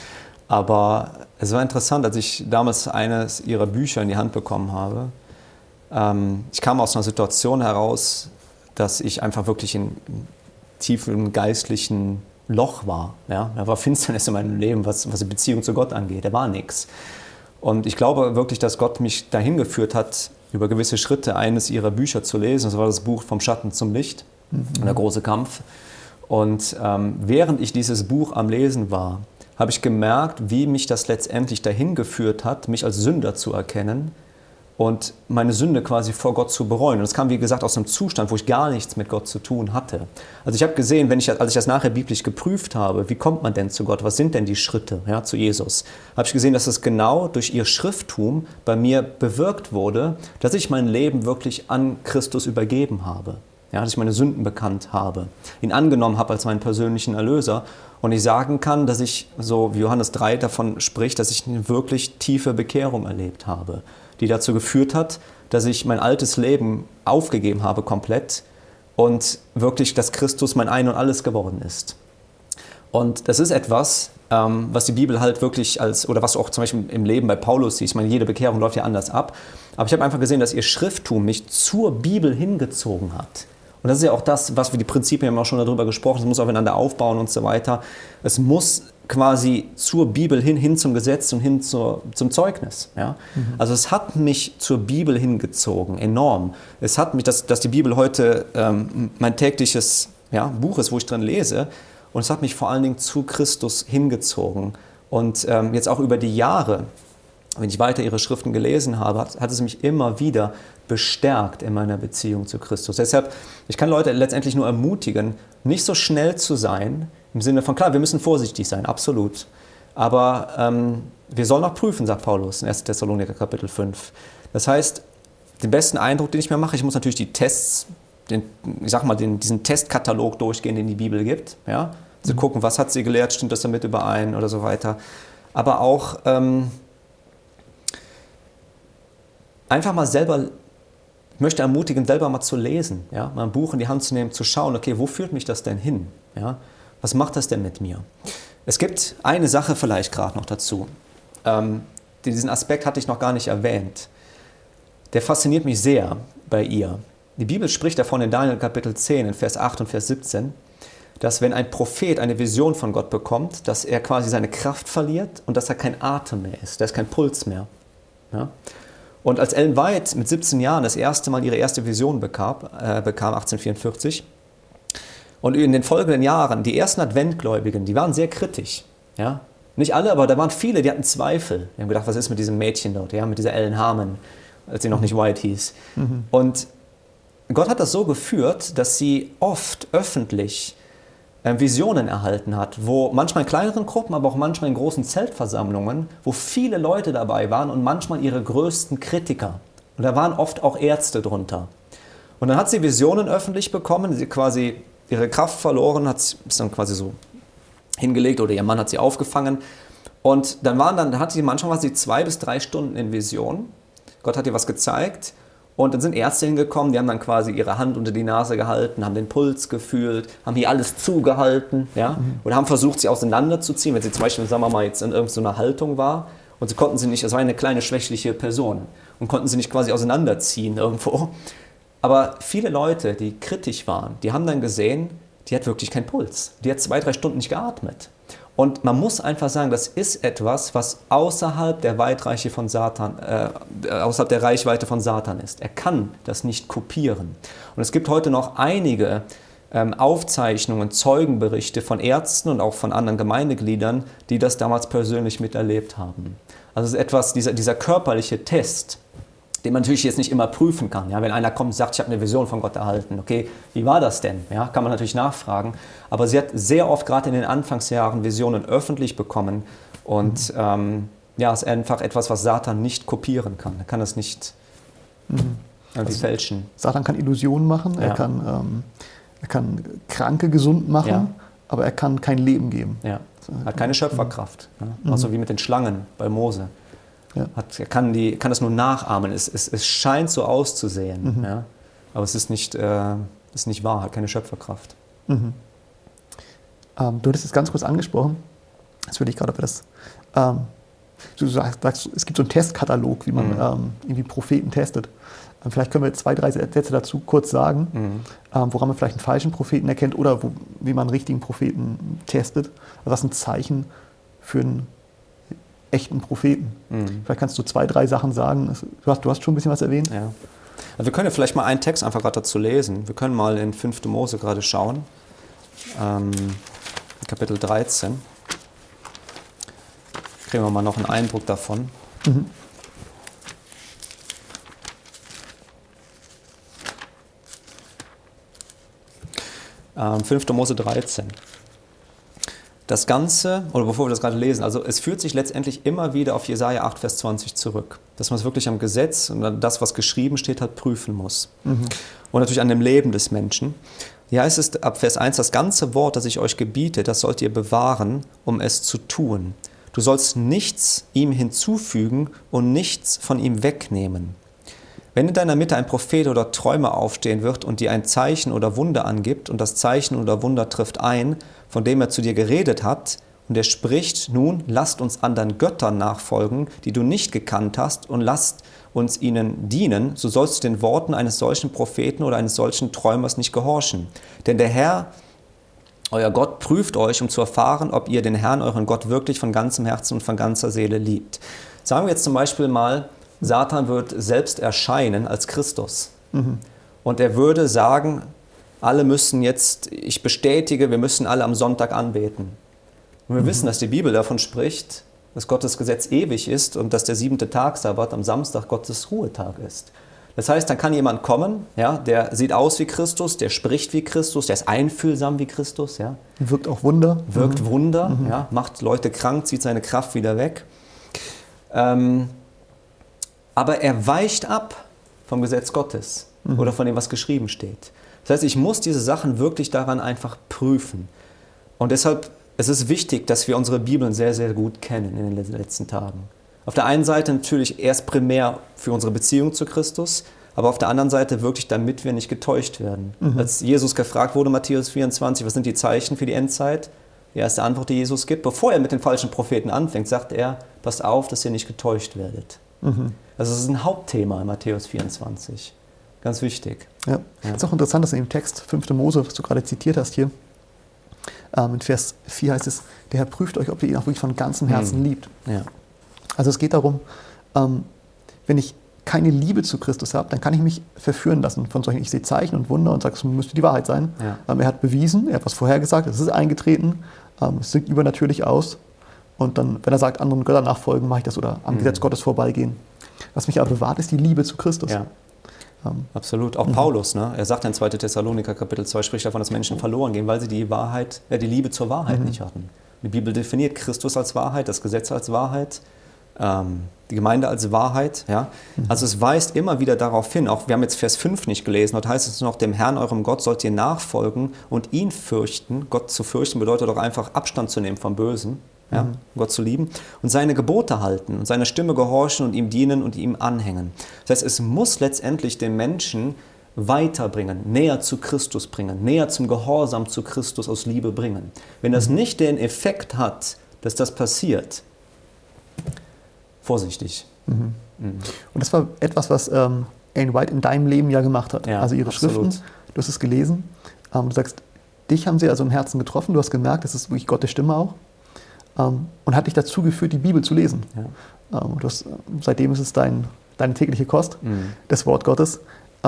Aber es war interessant, als ich damals eines ihrer Bücher in die Hand bekommen habe. Ich kam aus einer Situation heraus, dass ich einfach wirklich in tiefem geistlichen Loch war. Ja? Da war Finsternis in meinem Leben, was die Beziehung zu Gott angeht. Da war nichts. Und ich glaube wirklich, dass Gott mich dahin geführt hat, über gewisse Schritte eines ihrer Bücher zu lesen. Das war das Buch Vom Schatten zum Licht, der große Kampf. Und während ich dieses Buch am Lesen war, habe ich gemerkt, wie mich das letztendlich dahin geführt hat, mich als Sünder zu erkennen und meine Sünde quasi vor Gott zu bereuen. Und das kam, wie gesagt, aus einem Zustand, wo ich gar nichts mit Gott zu tun hatte. Also ich habe gesehen, als ich das nachher biblisch geprüft habe, wie kommt man denn zu Gott, was sind denn die Schritte zu Jesus, habe ich gesehen, dass es genau durch ihr Schrifttum bei mir bewirkt wurde, dass ich mein Leben wirklich an Christus übergeben habe. Ja, dass ich meine Sünden bekannt habe, ihn angenommen habe als meinen persönlichen Erlöser und ich sagen kann, dass ich, so wie Johannes 3 davon spricht, dass ich eine wirklich tiefe Bekehrung erlebt habe, die dazu geführt hat, dass ich mein altes Leben aufgegeben habe komplett und wirklich, dass Christus mein Ein und Alles geworden ist. Und das ist etwas, was die Bibel halt wirklich oder was auch zum Beispiel im Leben bei Paulus siehst. Ich meine, jede Bekehrung läuft ja anders ab, aber ich habe einfach gesehen, dass ihr Schrifttum mich zur Bibel hingezogen hat. Und das ist ja auch das, was wir die Prinzipien haben auch schon darüber gesprochen, es muss aufeinander aufbauen und so weiter. Es muss quasi zur Bibel hin zum Gesetz und hin zum Zeugnis. Ja? Also es hat mich zur Bibel hingezogen, enorm. Es hat mich, dass die Bibel heute mein tägliches Buch ist, wo ich drin lese, und es hat mich vor allen Dingen zu Christus hingezogen. Und jetzt auch über die Jahre, wenn ich weiter ihre Schriften gelesen habe, hat es mich immer wieder bestärkt in meiner Beziehung zu Christus. Deshalb, ich kann Leute letztendlich nur ermutigen, nicht so schnell zu sein, im Sinne von, klar, wir müssen vorsichtig sein, absolut. Aber wir sollen auch prüfen, sagt Paulus in 1. Thessaloniker Kapitel 5. Das heißt, den besten Eindruck, den ich mir mache, ich muss natürlich die Tests, diesen Testkatalog durchgehen, den die Bibel gibt. Ja? Also gucken, was hat sie gelehrt, stimmt das damit überein oder so weiter. Aber auch einfach mal selber, ich möchte ermutigen, selber mal zu lesen, ja? Mal ein Buch in die Hand zu nehmen, zu schauen, okay, wo führt mich das denn hin? Ja? Was macht das denn mit mir? Es gibt eine Sache vielleicht gerade noch dazu. Diesen Aspekt hatte ich noch gar nicht erwähnt. Der fasziniert mich sehr bei ihr. Die Bibel spricht davon in Daniel Kapitel 10, in Vers 8 und Vers 17, dass wenn ein Prophet eine Vision von Gott bekommt, dass er quasi seine Kraft verliert und dass er kein Atem mehr ist, da ist kein Puls mehr. Ja? Und als Ellen White mit 17 Jahren das erste Mal ihre erste Vision bekam 1844, und in den folgenden Jahren, die ersten Adventgläubigen, die waren sehr kritisch. Ja? Nicht alle, aber da waren viele, die hatten Zweifel. Die haben gedacht, was ist mit diesem Mädchen dort, mit dieser Ellen Harmon, als sie noch nicht White hieß. Und Gott hat das so geführt, dass sie oft öffentlich Visionen erhalten hat, wo manchmal in kleineren Gruppen, aber auch manchmal in großen Zeltversammlungen, wo viele Leute dabei waren und manchmal ihre größten Kritiker. Und da waren oft auch Ärzte drunter. Und dann hat sie Visionen öffentlich bekommen, sie quasi ihre Kraft verloren, ist dann quasi so hingelegt oder ihr Mann hat sie aufgefangen. Und dann hatte sie manchmal 2 bis 3 Stunden in Vision. Gott hat ihr was gezeigt. Und dann sind Ärzte hingekommen, die haben dann quasi ihre Hand unter die Nase gehalten, haben den Puls gefühlt, haben hier alles zugehalten, ja, oder haben versucht, sie auseinanderzuziehen, wenn sie zum Beispiel, sagen wir mal, jetzt in irgendeiner Haltung war und sie konnten sie nicht, es war eine kleine schwächliche Person und konnten sie nicht quasi auseinanderziehen irgendwo. Aber viele Leute, die kritisch waren, die haben dann gesehen, die hat wirklich keinen Puls, die hat 2, 3 Stunden nicht geatmet. Und man muss einfach sagen, das ist etwas, was außerhalb der Reichweite von Satan ist. Er kann das nicht kopieren. Und es gibt heute noch einige Aufzeichnungen, Zeugenberichte von Ärzten und auch von anderen Gemeindegliedern, die das damals persönlich miterlebt haben. Also es ist etwas, dieser körperliche Test, den man natürlich jetzt nicht immer prüfen kann. Ja, wenn einer kommt und sagt, ich habe eine Vision von Gott erhalten, okay, wie war das denn? Ja, kann man natürlich nachfragen. Aber sie hat sehr oft, gerade in den Anfangsjahren, Visionen öffentlich bekommen. Und es ist einfach etwas, was Satan nicht kopieren kann. Er kann das nicht irgendwie fälschen.
Satan kann Illusionen machen,
Ja.
er kann Kranke gesund machen,
Ja.
aber er kann kein Leben geben.
Ja. Er hat keine Schöpferkraft. Ja. Also wie mit den Schlangen bei Mose.
Ja.
Er kann das nur nachahmen. Es scheint so auszusehen, ja? Aber es ist nicht wahr, hat keine Schöpferkraft.
Du hattest es ganz kurz angesprochen, das würde ich gerade für das, du sagst, es gibt so einen Testkatalog, wie man irgendwie Propheten testet. Vielleicht können wir 2, 3 Sätze dazu kurz sagen, woran man vielleicht einen falschen Propheten erkennt oder wie man einen richtigen Propheten testet. Also was sind Zeichen für einen echten Propheten? Vielleicht kannst du 2, 3 Sachen sagen. Du hast schon ein bisschen was erwähnt.
Ja. Also wir können ja vielleicht mal einen Text einfach gerade dazu lesen. Wir können mal in 5. Mose gerade schauen. Kapitel 13. Kriegen wir mal noch einen Eindruck davon. 5. Mose 13. Das Ganze, oder bevor wir das gerade lesen, also es führt sich letztendlich immer wieder auf Jesaja 8, Vers 20 zurück. Dass man es wirklich am Gesetz und das, was geschrieben steht, halt prüfen muss. Und natürlich an dem Leben des Menschen. Hier heißt es ab Vers 1, das ganze Wort, das ich euch gebiete, das sollt ihr bewahren, um es zu tun. Du sollst nichts ihm hinzufügen und nichts von ihm wegnehmen. Wenn in deiner Mitte ein Prophet oder Träumer aufstehen wird und dir ein Zeichen oder Wunder angibt und das Zeichen oder Wunder trifft ein, von dem er zu dir geredet hat, und er spricht, nun lasst uns anderen Göttern nachfolgen, die du nicht gekannt hast, und lasst uns ihnen dienen, so sollst du den Worten eines solchen Propheten oder eines solchen Träumers nicht gehorchen. Denn der Herr, euer Gott, prüft euch, um zu erfahren, ob ihr den Herrn, euren Gott, wirklich von ganzem Herzen und von ganzer Seele liebt. Sagen wir jetzt zum Beispiel mal, Satan wird selbst erscheinen als Christus. Und er würde sagen, alle müssen jetzt, ich bestätige, wir müssen alle am Sonntag anbeten. Und wir wissen, dass die Bibel davon spricht, dass Gottes Gesetz ewig ist und dass der 7. Tag Sabbat am Samstag Gottes Ruhetag ist. Das heißt, dann kann jemand kommen, ja, der sieht aus wie Christus, der spricht wie Christus, der ist einfühlsam wie Christus. Ja.
Wirkt auch Wunder.
Wirkt Wunder, ja, macht Leute krank, zieht seine Kraft wieder weg. Aber er weicht ab vom Gesetz Gottes oder von dem, was geschrieben steht. Das heißt, ich muss diese Sachen wirklich daran einfach prüfen. Und deshalb es ist wichtig, dass wir unsere Bibeln sehr, sehr gut kennen in den letzten Tagen. Auf der einen Seite natürlich erst primär für unsere Beziehung zu Christus, aber auf der anderen Seite wirklich, damit wir nicht getäuscht werden. Als Jesus gefragt wurde, Matthäus 24, was sind die Zeichen für die Endzeit? Die erste Antwort, die Jesus gibt, bevor er mit den falschen Propheten anfängt, sagt er, passt auf, dass ihr nicht getäuscht werdet. Also das ist ein Hauptthema in Matthäus 24. Ganz wichtig.
Ja. Es ist auch interessant, dass in dem Text 5. Mose, was du gerade zitiert hast hier, in Vers 4 heißt es, der Herr prüft euch, ob ihr ihn auch wirklich von ganzem Herzen liebt.
Ja.
Also es geht darum, wenn ich keine Liebe zu Christus habe, dann kann ich mich verführen lassen von solchen, ich sehe Zeichen und Wunder und sage, es müsste die Wahrheit sein.
Ja.
Er hat bewiesen, er hat was vorhergesagt, es ist eingetreten, es sieht übernatürlich aus. Und dann, wenn er sagt, anderen Göttern nachfolgen, mache ich das oder am Gesetz Gottes vorbeigehen. Was mich aber bewahrt, ist die Liebe zu Christus.
Ja. Absolut. Auch Paulus, ne? Er sagt in 2. Thessaloniker Kapitel 2, spricht davon, dass Menschen verloren gehen, weil sie die Liebe zur Wahrheit nicht hatten. Die Bibel definiert Christus als Wahrheit, das Gesetz als Wahrheit, die Gemeinde als Wahrheit. Ja? Also es weist immer wieder darauf hin, auch wir haben jetzt Vers 5 nicht gelesen, dort heißt es noch, dem Herrn, eurem Gott, sollt ihr nachfolgen und ihn fürchten. Gott zu fürchten bedeutet auch einfach Abstand zu nehmen vom Bösen. ja, Gott zu lieben, und seine Gebote halten und seiner Stimme gehorchen und ihm dienen und ihm anhängen. Das heißt, es muss letztendlich den Menschen weiterbringen, näher zu Christus bringen, näher zum Gehorsam zu Christus aus Liebe bringen. Wenn das nicht den Effekt hat, dass das passiert, vorsichtig.
Und das war etwas, was Ellen White in deinem Leben ja gemacht hat.
Ja,
also ihre
absolut.
Schriften, du hast es gelesen, du sagst, dich haben sie also im Herzen getroffen, du hast gemerkt, das ist wirklich Gottes Stimme auch, und hat dich dazu geführt, die Bibel zu lesen.
Ja.
Seitdem ist es deine tägliche Kost, das Wort Gottes.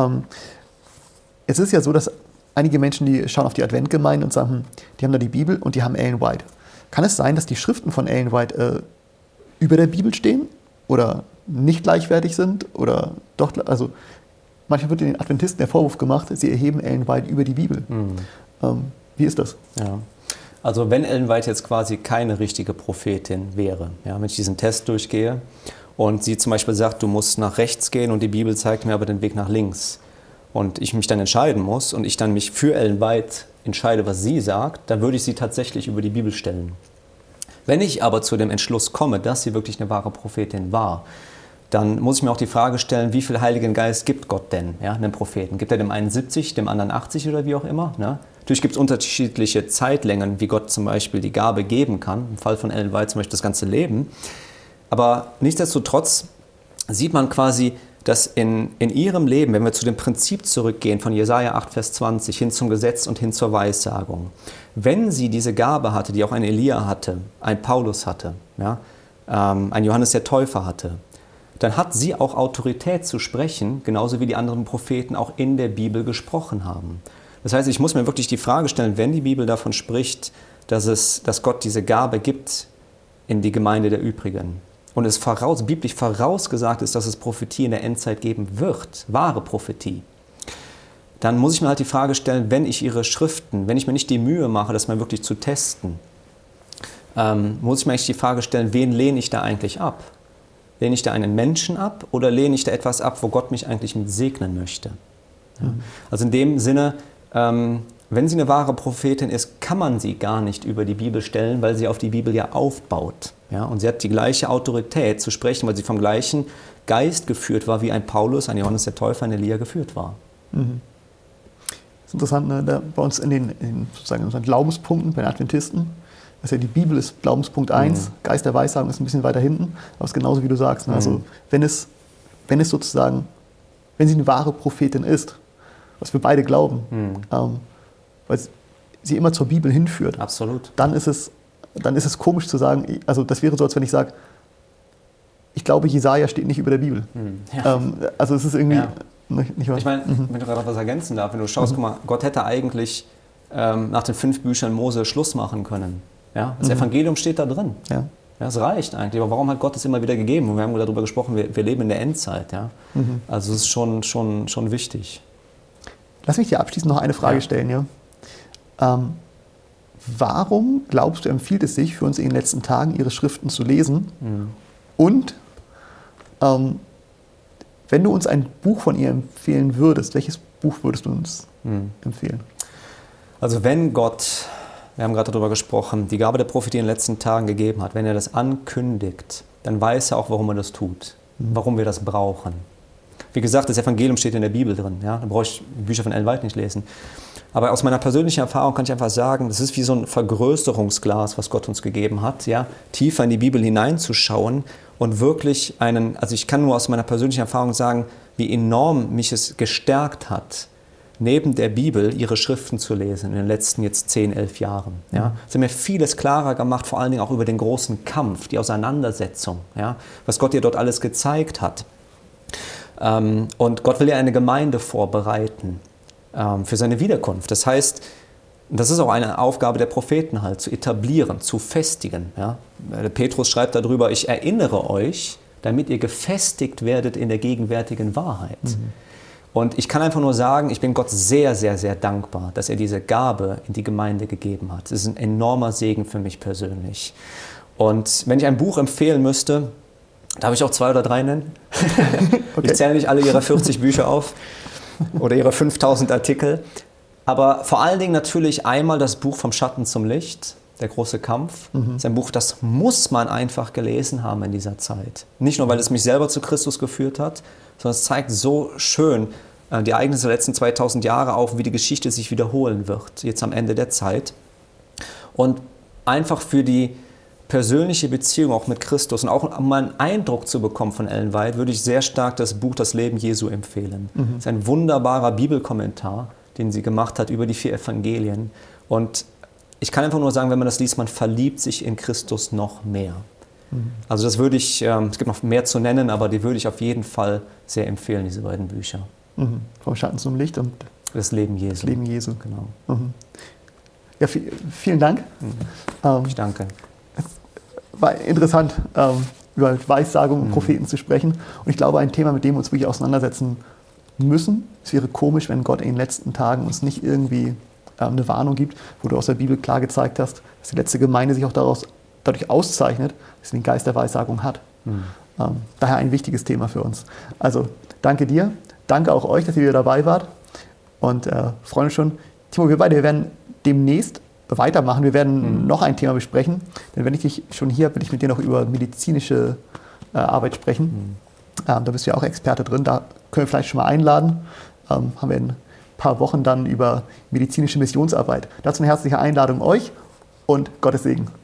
Es ist ja so, dass einige Menschen, die schauen auf die Adventgemeinde und sagen, die haben da die Bibel und die haben Ellen White. Kann es sein, dass die Schriften von Ellen White über der Bibel stehen oder nicht gleichwertig sind? Oder doch, also manchmal wird den Adventisten der Vorwurf gemacht, sie erheben Ellen White über die Bibel. Wie ist das?
Ja. Also wenn Ellen White jetzt quasi keine richtige Prophetin wäre, ja, wenn ich diesen Test durchgehe und sie zum Beispiel sagt, du musst nach rechts gehen und die Bibel zeigt mir aber den Weg nach links und ich mich dann entscheiden muss und ich dann mich für Ellen White entscheide, was sie sagt, dann würde ich sie tatsächlich über die Bibel stellen. Wenn ich aber zu dem Entschluss komme, dass sie wirklich eine wahre Prophetin war, dann muss ich mir auch die Frage stellen, wie viel Heiligen Geist gibt Gott denn, ja, einem Propheten? Gibt er dem einen 70, dem anderen 80 oder wie auch immer? Ne? Natürlich gibt es unterschiedliche Zeitlängen, wie Gott zum Beispiel die Gabe geben kann, im Fall von Ellen White zum Beispiel das ganze Leben. Aber nichtsdestotrotz sieht man quasi, dass in ihrem Leben, wenn wir zu dem Prinzip zurückgehen von Jesaja 8, Vers 20 hin zum Gesetz und hin zur Weissagung, wenn sie diese Gabe hatte, die auch ein Elia hatte, ein Paulus hatte, ja, ein Johannes der Täufer hatte, dann hat sie auch Autorität zu sprechen, genauso wie die anderen Propheten auch in der Bibel gesprochen haben. Das heißt, ich muss mir wirklich die Frage stellen, wenn die Bibel davon spricht, dass Gott diese Gabe gibt in die Gemeinde der Übrigen und es biblisch vorausgesagt ist, dass es Prophetie in der Endzeit geben wird, wahre Prophetie, dann muss ich mir halt die Frage stellen, wenn ich ihre Schriften, wenn ich mir nicht die Mühe mache, das mal wirklich zu testen, muss ich mir eigentlich die Frage stellen, wen lehne ich da eigentlich ab? Lehne ich da einen Menschen ab oder lehne ich da etwas ab, wo Gott mich eigentlich mit segnen möchte? Ja. Also in dem Sinne, wenn sie eine wahre Prophetin ist, kann man sie gar nicht über die Bibel stellen, weil sie auf die Bibel ja aufbaut. Ja? Und sie hat die gleiche Autorität zu sprechen, weil sie vom gleichen Geist geführt war, wie ein Paulus, ein Johannes der Täufer, ein Elia geführt war.
Das ist interessant, ne? Bei uns in sozusagen unseren Glaubenspunkten, bei den Adventisten, also die Bibel ist Glaubenspunkt 1, Geist der Weissagung ist ein bisschen weiter hinten, aber es ist genauso wie du sagst. Ne? Also wenn es sozusagen, wenn sie eine wahre Prophetin ist, was wir beide glauben, weil sie immer zur Bibel hinführt,
absolut,
dann ist es komisch zu sagen, also das wäre so, als wenn ich sage, ich glaube, Jesaja steht nicht über der Bibel.
Ja.
Also es ist irgendwie
ja.
nicht wahr?
Ich meine, wenn du gerade was ergänzen darf, wenn du schaust, guck mal, Gott hätte eigentlich nach den 5 Büchern Mose Schluss machen können. Ja? Das Evangelium steht da drin. Ja. Ja, es reicht eigentlich. Aber warum hat Gott es immer wieder gegeben? Und wir haben darüber gesprochen, wir leben in der Endzeit. Ja? Also es ist schon wichtig.
Lass mich dir abschließend noch eine Frage stellen. Ja? Warum, glaubst du, empfiehlt es sich für uns in den letzten Tagen, ihre Schriften zu lesen? Und wenn du uns ein Buch von ihr empfehlen würdest, welches Buch würdest du uns empfehlen?
Also wenn Gott, wir haben gerade darüber gesprochen, die Gabe der Prophetie in den letzten Tagen gegeben hat, wenn er das ankündigt, dann weiß er auch, warum er das tut, warum wir das brauchen. Wie gesagt, das Evangelium steht in der Bibel drin, ja? Da brauche ich Bücher von Ellen White nicht lesen. Aber aus meiner persönlichen Erfahrung kann ich einfach sagen, das ist wie so ein Vergrößerungsglas, was Gott uns gegeben hat, ja? Tiefer in die Bibel hineinzuschauen und wirklich also ich kann nur aus meiner persönlichen Erfahrung sagen, wie enorm mich es gestärkt hat, neben der Bibel ihre Schriften zu lesen in den letzten jetzt 10, 11 Jahren. Ja? Es hat mir vieles klarer gemacht, vor allen Dingen auch über den großen Kampf, die Auseinandersetzung, ja? Was Gott ihr dort alles gezeigt hat. Und Gott will ja eine Gemeinde vorbereiten für seine Wiederkunft. Das heißt, das ist auch eine Aufgabe der Propheten halt, zu etablieren, zu festigen. Ja? Petrus schreibt darüber, ich erinnere euch, damit ihr gefestigt werdet in der gegenwärtigen Wahrheit. Und ich kann einfach nur sagen, ich bin Gott sehr, sehr, sehr dankbar, dass er diese Gabe in die Gemeinde gegeben hat. Es ist ein enormer Segen für mich persönlich. Und wenn ich ein Buch empfehlen müsste, darf ich auch 2 oder 3 nennen? Okay. Ich zähle nicht alle ihre 40 Bücher auf oder ihre 5000 Artikel. Aber vor allen Dingen natürlich einmal das Buch Vom Schatten zum Licht. Der große Kampf. Das ist ein Buch, das muss man einfach gelesen haben in dieser Zeit. Nicht nur, weil es mich selber zu Christus geführt hat, sondern es zeigt so schön die Ereignisse der letzten 2000 Jahre auf, wie die Geschichte sich wiederholen wird, jetzt am Ende der Zeit. Und einfach für die persönliche Beziehung auch mit Christus und auch um mal einen Eindruck zu bekommen von Ellen White, würde ich sehr stark das Buch Das Leben Jesu empfehlen. Das ist ein wunderbarer Bibelkommentar, den sie gemacht hat über die 4 Evangelien. Und ich kann einfach nur sagen, wenn man das liest, man verliebt sich in Christus noch mehr. Also das würde ich, es gibt noch mehr zu nennen, aber die würde ich auf jeden Fall sehr empfehlen, diese beiden Bücher.
Vom Schatten zum Licht und
Das Leben Jesu.
Das Leben Jesu.
Genau.
Ja, vielen Dank.
Ich danke.
Es war interessant, über Weissagung und Propheten zu sprechen. Und ich glaube, ein Thema, mit dem wir uns wirklich auseinandersetzen müssen. Es wäre komisch, wenn Gott in den letzten Tagen uns nicht irgendwie eine Warnung gibt, wo du aus der Bibel klar gezeigt hast, dass die letzte Gemeinde sich auch dadurch auszeichnet, dass sie den Geist der Weissagung hat. Daher ein wichtiges Thema für uns. Also danke dir, danke auch euch, dass ihr wieder dabei wart und freuen uns schon. Timo, wir werden demnächst weitermachen. Wir werden noch ein Thema besprechen, denn wenn ich dich schon hier habe, will ich mit dir noch über medizinische Arbeit sprechen. Da bist du ja auch Experte drin, da können wir vielleicht schon mal einladen. Haben wir in paar Wochen dann über medizinische Missionsarbeit. Dazu eine herzliche Einladung euch und Gottes Segen.